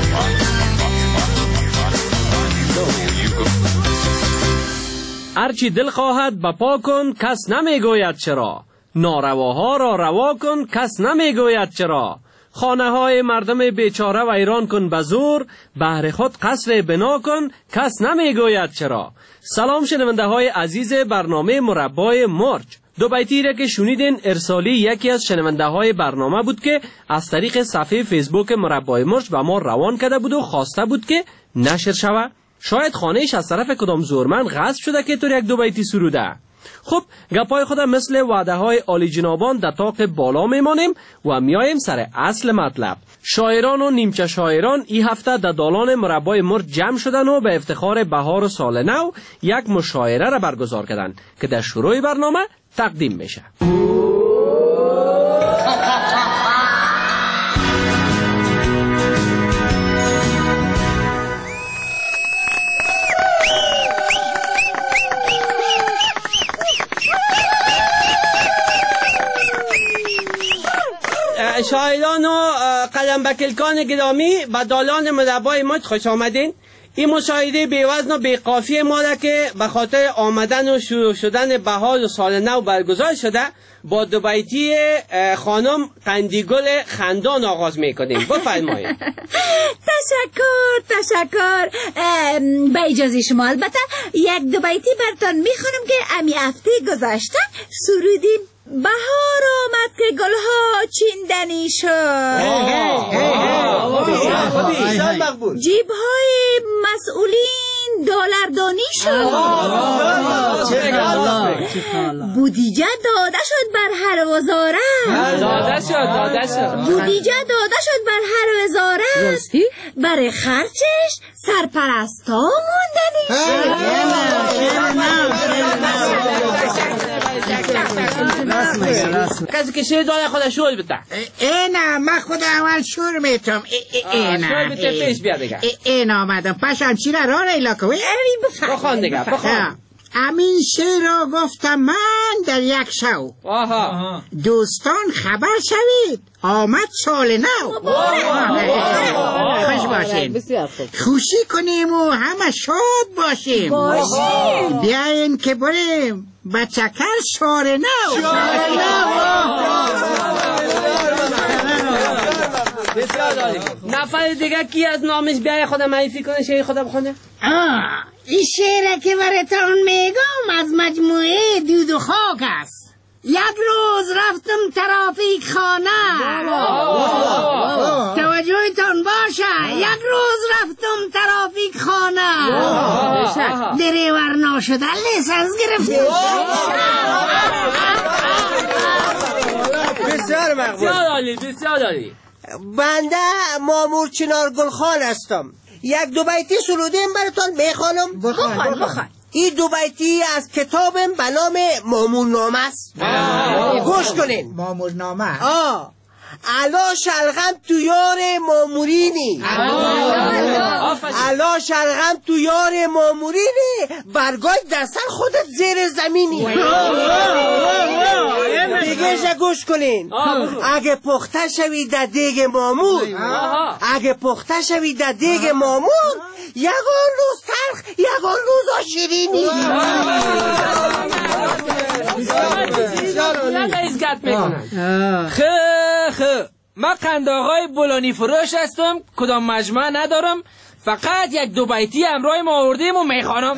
هرچی دل خواهد بپا کن کس نمیگوید چرا، نارواها را روا کن کس نمیگوید چرا، خانه های مردم بیچاره ویران کن به زور، بهر خود قصر بنا کن کس نمیگوید چرا. سلام شنونده های عزیز برنامه مربای مرج. دو بیتی را که شنیدین ارسالی یکی از شنونده های برنامه بود که از طریق صفحه فیسبوک مربای مرج به ما روان کرده بود و خواسته بود که نشر شود. شاید خانهش از طرف کدام زورمند غصب شده که طور یک دو بیتی سروده. خب گپای خود مثل وعده های عالی جنابان در طاق بالا میمانیم و میایم سر اصل مطلب. شاعران و نیمچه شاعران این هفته در دالان مربای مرج جمع شدن و به افتخار بهار و سال نو یک مشاعره را برگزار کردن که در شروع برنامه تقدیم میشه. شاعران و قلم بکلکان گرامی به دالان مربای مرج خوش آمدین. این مشاهده بیوزن و بیقافی ما را که به خاطر آمدن و شروع شدن بهار و سال نو برگزار شده با دو بیتی خانم قندیگل خندان آغاز میکنیم. بفرمایید.
تشکر تشکر. با اجازه شما البته یک دو بیتی براتون میخونم که امی هفته گذشته سرودیم. بهار آمد که گلها چیندنی شد، جیبهای مسئولین دلاردانی شد، بودجه داده شد بر هر وزارت، بودجه داده شد بر هر وزارت، برای خرچش سرپرستا موندنی
کسی که شیر داره خودش شور بده.
اینا من خود اول شور میتم. اینا
شور بده پیش بیا دیگه.
این آمدم پشم چی را را ایلا که بفرم
بخوان دیگه بخوان.
امین شعر را گفتم من در یک شو. آها. دوستان خبر شوید آمد سال نو. خوش باشین، خوشی کنیم و همه شاد باشیم. باشیم بیاین که بریم بچکر شار نو.
نفر دیگه کی از نامش بیای خودم معرفی کنه، شعر خودم خونه؟
آه این شعر که براتون میگم از مجموعه دود و خاک است. یک روز رفتم ترافیک خانه، توجهتان باشه، یک روز رفتم ترافیک خانه، دریور ناشده لیسنس گرفتیم.
بسیار مقبول،
بسیار عالی، بسیار عالی.
بنده مامور چنار گلخان هستم. یک دو بیتی سرودیم براتون میخوانم.
بخوان بخوان.
این دو بیتی از کتابم به نام مامورنامه است. گوش کنین.
مامورنامه.
آه علا شلغم تو یار مامورینی، علا شلغم تو یار مامورینی، برگای دستن خودت زیر زمینی. دیگه گوش کنین. اگه پخته شوی در دیگ مامور، اگه پخته شوی در دیگ مامور، یگان روز تلخ یگان روز شیرینی.
خه خه من قنداقای بولانی فروش هستم، کدام مجموعه ندارم، فقط یک دو بیتی همراه ما آوردیم و میخوانم.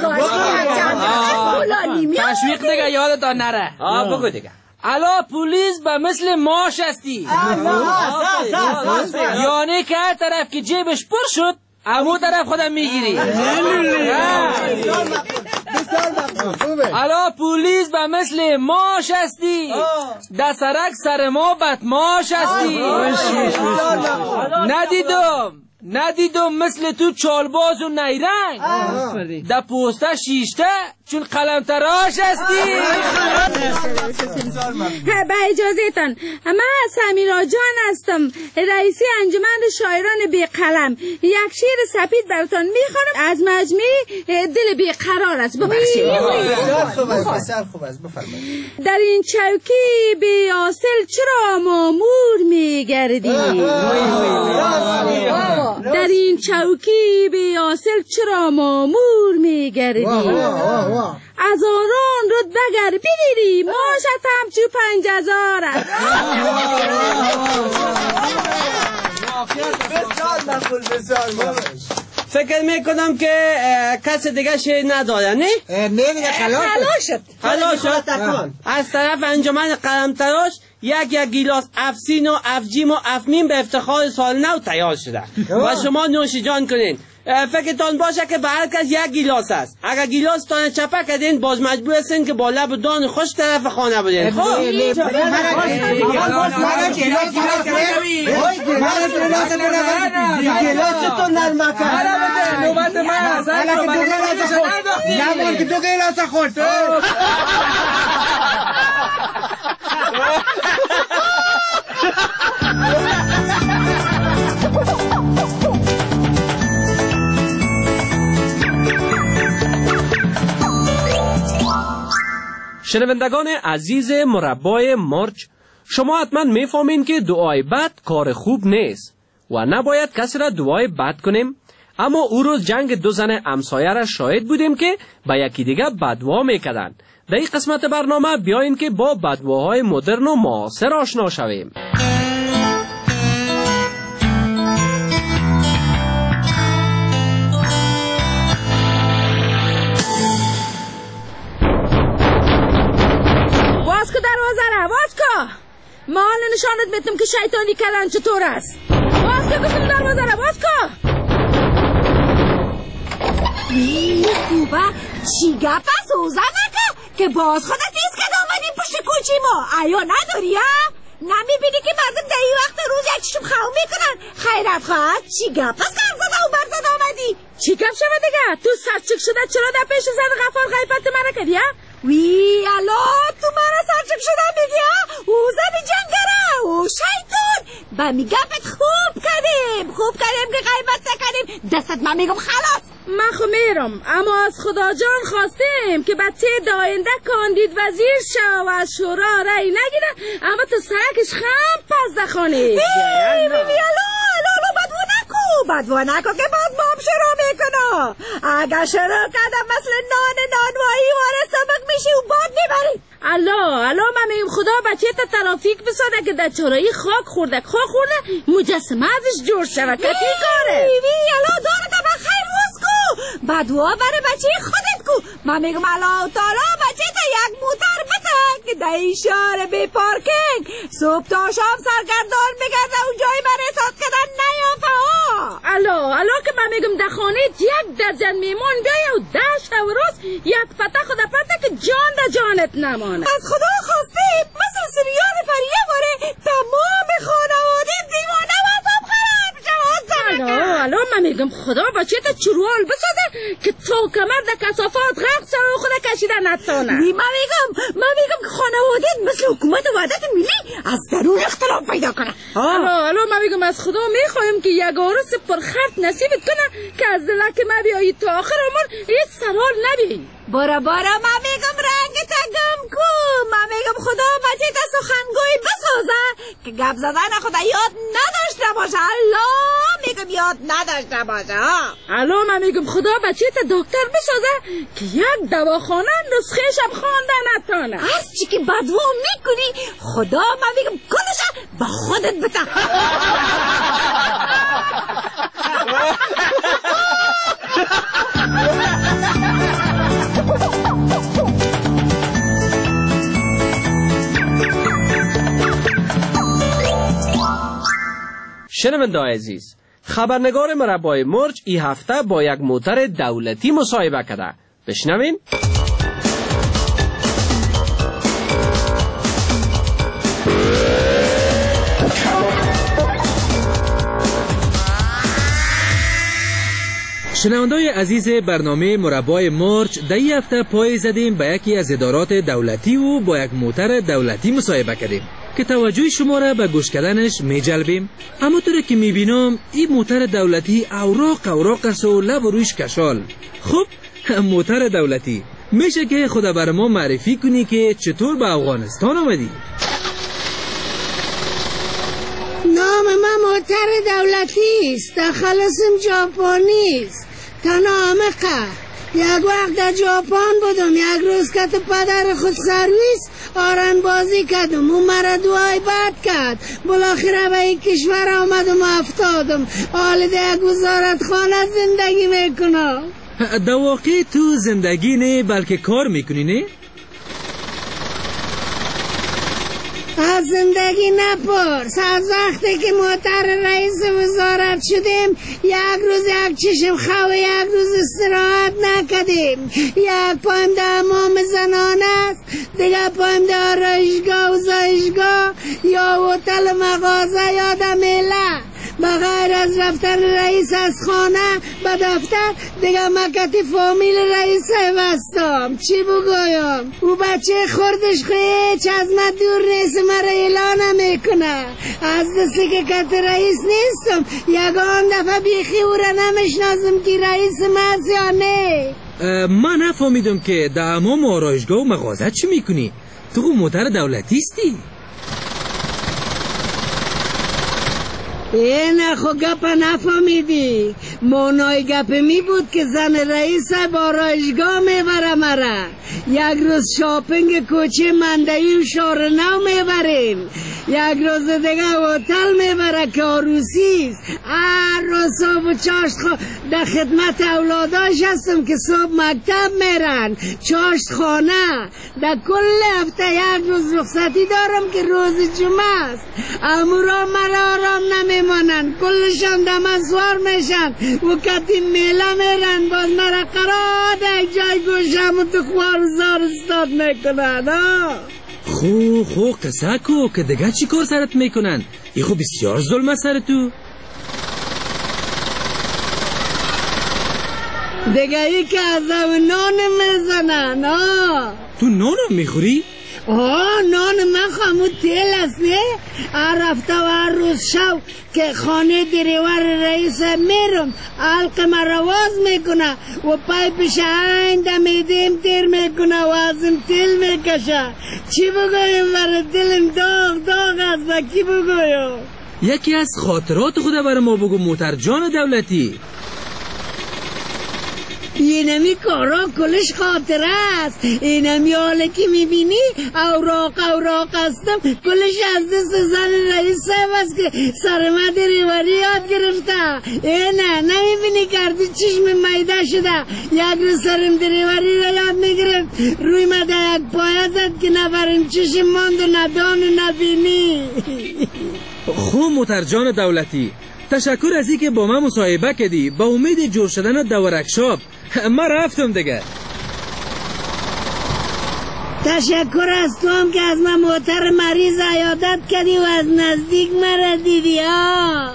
تشویق دیگه یادتان نره. آه بگو دیگه. الا پولیس به مثل ماش هستی، یعنی که هر طرف که جیبش پر شد امو طرف خودم میگیری. الا پولیس به مثل ماش هستی، دسرک سر ما بدماش هستی. ندیدم ندیدم مثل تو چالباز و نیرنگ، در پوسته شیشته چون قلم تراش هستی.
با اجازهتان، من سمیرا جان هستم، رئیسی انجمن شاعران بی قلم. یک شعر سپید براتون میخوانم از مجموعه دل بی قرار است. ببخشید.
بسیار خوب است، بسیار خوب است، بفرمایید.
در این چوکی بی حاصل چرا مامور میگردی؟ در این چوکی بی حاصل چرا مامور میگردی؟ از آران رد بگر بیدیدی، ماشت همچو پنج هزار است.
بسیار مقبول، بسیار مقبول.
فکر میکنم که کسی دیگه شعر نداره، نه؟
نه دیگه خلاص شد.
خلاص شد. از طرف انجمن قلم تراش یک یک گیلاس افسین و افجیم و افمین به افتخار سال نو تیار شده و شما نوش جان کنین. فکرتان باشه که به هر کس یک گیلاس است. اگر گیلاس تان چپه کردین باز مجبور هستین که با لب دان خوش طرف خانه بدین. خب
گیلاستون نرمه کرد.
نوبت من هست.
نمان که دو گیلاس خورد.
شنوندگان عزیز مربای مرچ، شما حتما میفهمین که دعای بد کار خوب نیست و نباید کسی را دعای بد کنیم، اما او روز جنگ دو زن همسایه را شاهد بودیم که به یکی دیگه بدوا میکردن. در این قسمت برنامه بیاین که با بدواهای مدرن و معاصر آشنا شویم.
باز که دروازه را باز که ما حالا نشانت میتونم که شیطانی کردن چطور است. باز که گفتم دروازه را باز که
وی خوبه چی گپ است اوزه نکه که باز خودت ایست که آمدیم پشت کوچی ما ایا نداری ها؟ نمیبینی که مردم در این وقت روز یک چشم خواهم میکنن؟ خیرت خواهد چی گپ است که ارزده و برزده آمدی؟
چی گپ شده دیگه؟ تو سرچک شده چرا در پیش زن غفار غیبت منه کردی ها؟
وی الا تو منه سرچک شده میگی ها؟ اوزه بی جنگره او شیطون با می گپت خوب کردیم خوب کردیم که غیبت نکردیم دستت من میگم خلاص
من خو میرم، اما از خدا جان خواستیم که بچه داینده کاندید وزیر شو و از شورا رای نگیره، اما تو سرکش خم پس دخانه.
بی بی بی الو الو الو بدو نکو بدو نکو که باز بام شروع میکنه. اگر شروع کردم مثل نان نانوایی واره سبق میشی و باد میبری.
الو الو من میگم خدا بچه تا ترافیک بساده که در چورایی خاک خورده خاک خورده مجسمه ازش جور شوه کتی کاره.
بی بی الو داره تا بخیر روز کو بدوها برای بچه خودت کو. من میگم الو تالا بچه تا یک موتر بده که در این شهر بی پارکینگ صبح تا شام سرگردان بگرده و جایی برای ساد کردن نیافه ها.
الو الو که من میگم در خانه یک درجن میمون بیایه و ده شب روز یک پته خدا پته که جان در جانت نمانه.
از خدا خواسته مثل سریال فریه باره تمام خانواده دیوانه و عذاب خراب شد.
الو الو من میگم خدا بچه تا چروال بسازه که تو کمر در کسافات غرق شد و خدا کشیده نتانه.
من میگم من میگم که خانواده مثل حکومت و وحدت ملی از درون اختلاف پیدا کنه.
الو الو من میگم از خدا میخوایم که یک عروس پرخرط نصیبت کنه که از دلک ما بیایی تا آخر عمر هیچ سرحال نبی.
بارا بارا من میگم رنگ تگم کو. من میگم خدا بچه تا سخنگوی بسازه که گپ زدن خدا یاد نداشته باشه. الله میگم یاد نداشته باشه.
الو من میگم خدا بچه تا دکتر بسازه که یک دواخانه نسخه شب خوانده نتانه.
از چی که بدو میکنی خدا من میگم کلشه با خودت بتا.
شنونده عزیز، خبرنگار مربای مرج این هفته با یک موتر دولتی مصاحبه کرده. بشنوین.
شنوندای عزیز برنامه مربای مرج در این هفته پای زدیم به یکی از ادارات دولتی و با یک موتر دولتی مصاحبه کردیم که توجه شما را به گوش کردنش می جلبیم. اما طوری که می بینم این موتر دولتی اوراق اوراق است و لب و رویش کشال. خب موتر دولتی میشه که خدا بر ما معرفی کنی که چطور به افغانستان آمدی؟
نام من موتر دولتی است، دخلصم ژاپنی است. تنامقه یک وقت در ژاپن بودم. یک روز که تو پدر خود سرویس آرن بازی کردم و مرا دعای بد کرد. بالاخره به این کشور آمدم و افتادم. حال در یک وزارت خانه زندگی میکنم.
در واقع تو زندگی نه بلکه کار میکنی نه؟
از زندگی نپرس. از وقتی که موتر رئیس وزارت شدیم یک روز یک چشم خواه یک روز استراحت نکدیم. یک پایم در حمام زنانه است، دیگه پایم در آرایشگاه و زایشگاه یا هتل مغازه یا در میله. بغیر از رفتن رئیس از خانه به دفتر دیگه مکتی فامیل رئیس بستم. چی بگویم؟ او بچه خوردش خیچ از من دور نیست، مرا اعلان میکنه. از دستی که کت رئیس نیستم یگان دفعه بیخی او را نمیشناسم که رئیس ماست یا نه.
من نفهمیدم که در حمام و آرایشگاه و مغازه چی میکنی؟ تو موتر دولتی استی؟
این خو گپ نفهمیدی. مانای گپ می بود که زن رئیس با رایشگاه میبره مرا. یک روز شاپینگ کوچه مندهی و شهر نو میبریم، یک روز دیگه هتل میبره که عروسی است. هر روز صبح و چاشت خو در خدمت اولاداش هستم که صبح مکتب میرن، چاشت خانه. در کل هفته یک روز رخصتی دارم که روز جمعه است. امورا مرا آرام نمیمانن، کلشان دم سوار میشن و کتی میله میرن. باز مرا قرار یک جای گوشم و تو خوارزار استاد میکنن.
خو خو قصه کو که دیگه چی کار سرت میکنن؟ ای خو بسیار ظلم سر تو.
دیگه ای که از او نان میزنن.
تو نانو میخوری؟
آه نان من خامو تیل است نه. هر هفته و هر روز شو که خانه دریور رئیس میرم حلق مرواز میکنه و پای پیش آینده میدیم تیر میکنه و ازم تیل میکشه. چی بگویم برای دلم داغ داغ است با کی بگویم؟
یکی از خاطرات خود برای ما بگو موتر جان دولتی.
اینمی کارا کلش خاطره است. اینمی حاله که میبینی اوراق اوراق هستم کلش از دست زن رئیس صاحب است که سر ما دریوری یاد گرفته. ای نه نمیبینی کردی چشم میده شده یک روز سرم دریوری را یاد میگرفت روی مده یک پایه زد که نبرم چشم ماند و ندان و نبینی.
خوب موتر جان دولتی، تشکر از اینکه با من مصاحبه کردی. با امید جور شدن دورکشاپ ما رفتم دیگه.
تشکر از تو هم که از من موتر مریض عیادت کردی و از نزدیک مرا دیدی ها.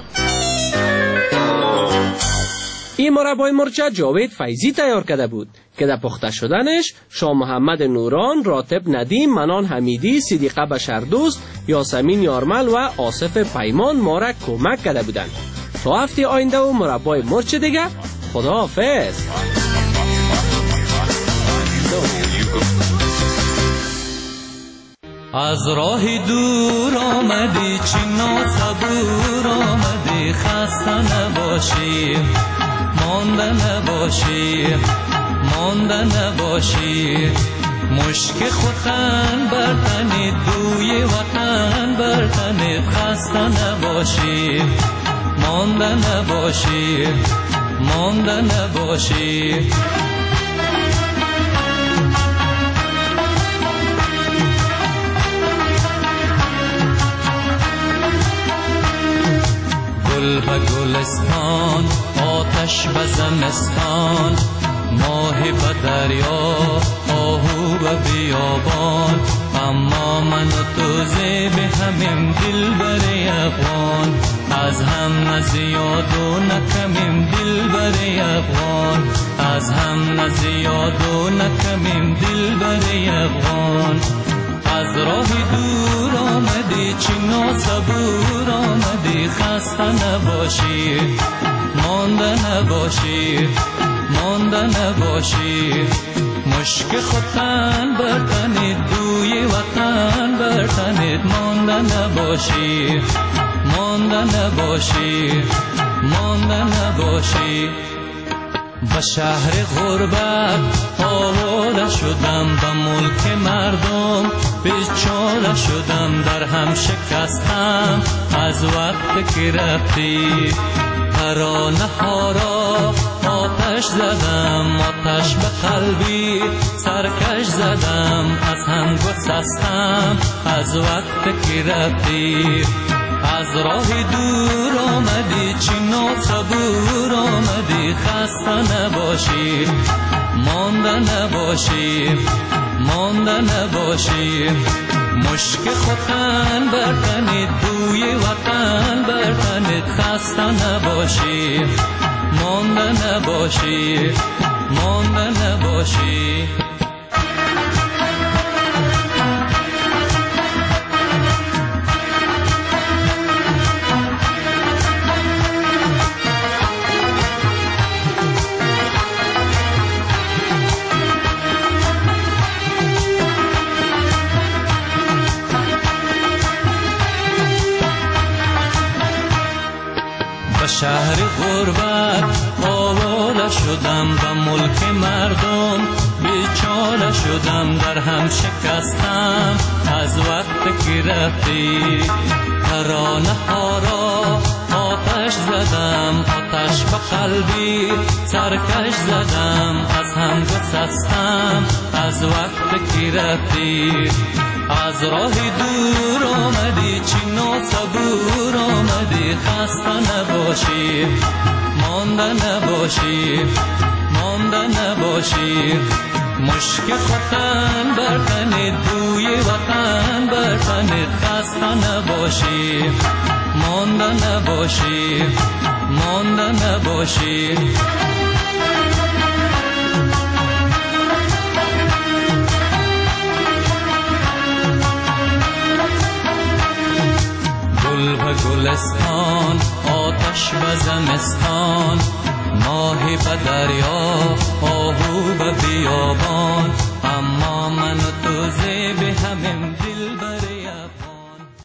این مربای مرچ جاوید فیضی تیار کرده بود که در پخته شدنش شاه محمد نوران، راتب ندیم، منان حمیدی، صدیقه بشردوست، یاسمین یارمل و آصف پیمان ما را کمک کرده بودند. تا هفته آینده و مربای مرچ دیگه، خداحافظ.
از راه دور آمدی چینا صبور آمدی خسته نباشی مانده نباشی مانده نباشی مشک خوتن برتنی دوی وطن برتنی خسته نباشی مانده نباشی مانده نباشی گل به گلستان آتش به زمستان ماه به دریا آهو به بیابان اما من و تو زیب همیم دل بر افغان از هم نزیاد و نکمیم دل بر افغان از هم نزیاد و نکمیم دل بر افغان از راه دور آمدی چینا صبور آمدی خسته نباشی مانده نباشی مانده نباشی مشک خوتن برتنید دوی وطن برتنید مانده نباشی مانده نباشی مانده نباشی به شهر غربت آواره شدم به ملک مردم بیچاره شدم در هم شکستم از وقت که رفتی ترانه ها را آتش زدم آتش به قلبی سرکش زدم از هم گسستم از وقت که رفتی از راه دور آمدی چینا صبور آمدی خسته نباشی مانده نباشی مانده نباشی مشک خوتن برتنید دوی وطن برتنید خسته نباشی مانده نباشی مانده نباشی شهر غربت آواره شدم به ملک مردم بیچاره شدم در هم شکستم از وقت که رفتی ترانه ها را آتش زدم آتش به قلبی سرکش زدم از هم گسستم از وقت که رفتی از راه دور آمدی چینا صبور آمدی خسته نباشی مانده نباشی مانده نباشی مشک خوتن برتنید دوی وطن برتنید خسته نباشی مانده نباشی مانده نباشی گلستان، آتش به زمستان، ماهی به دریا، آهو به بیابان، اما من و تو زیب همیم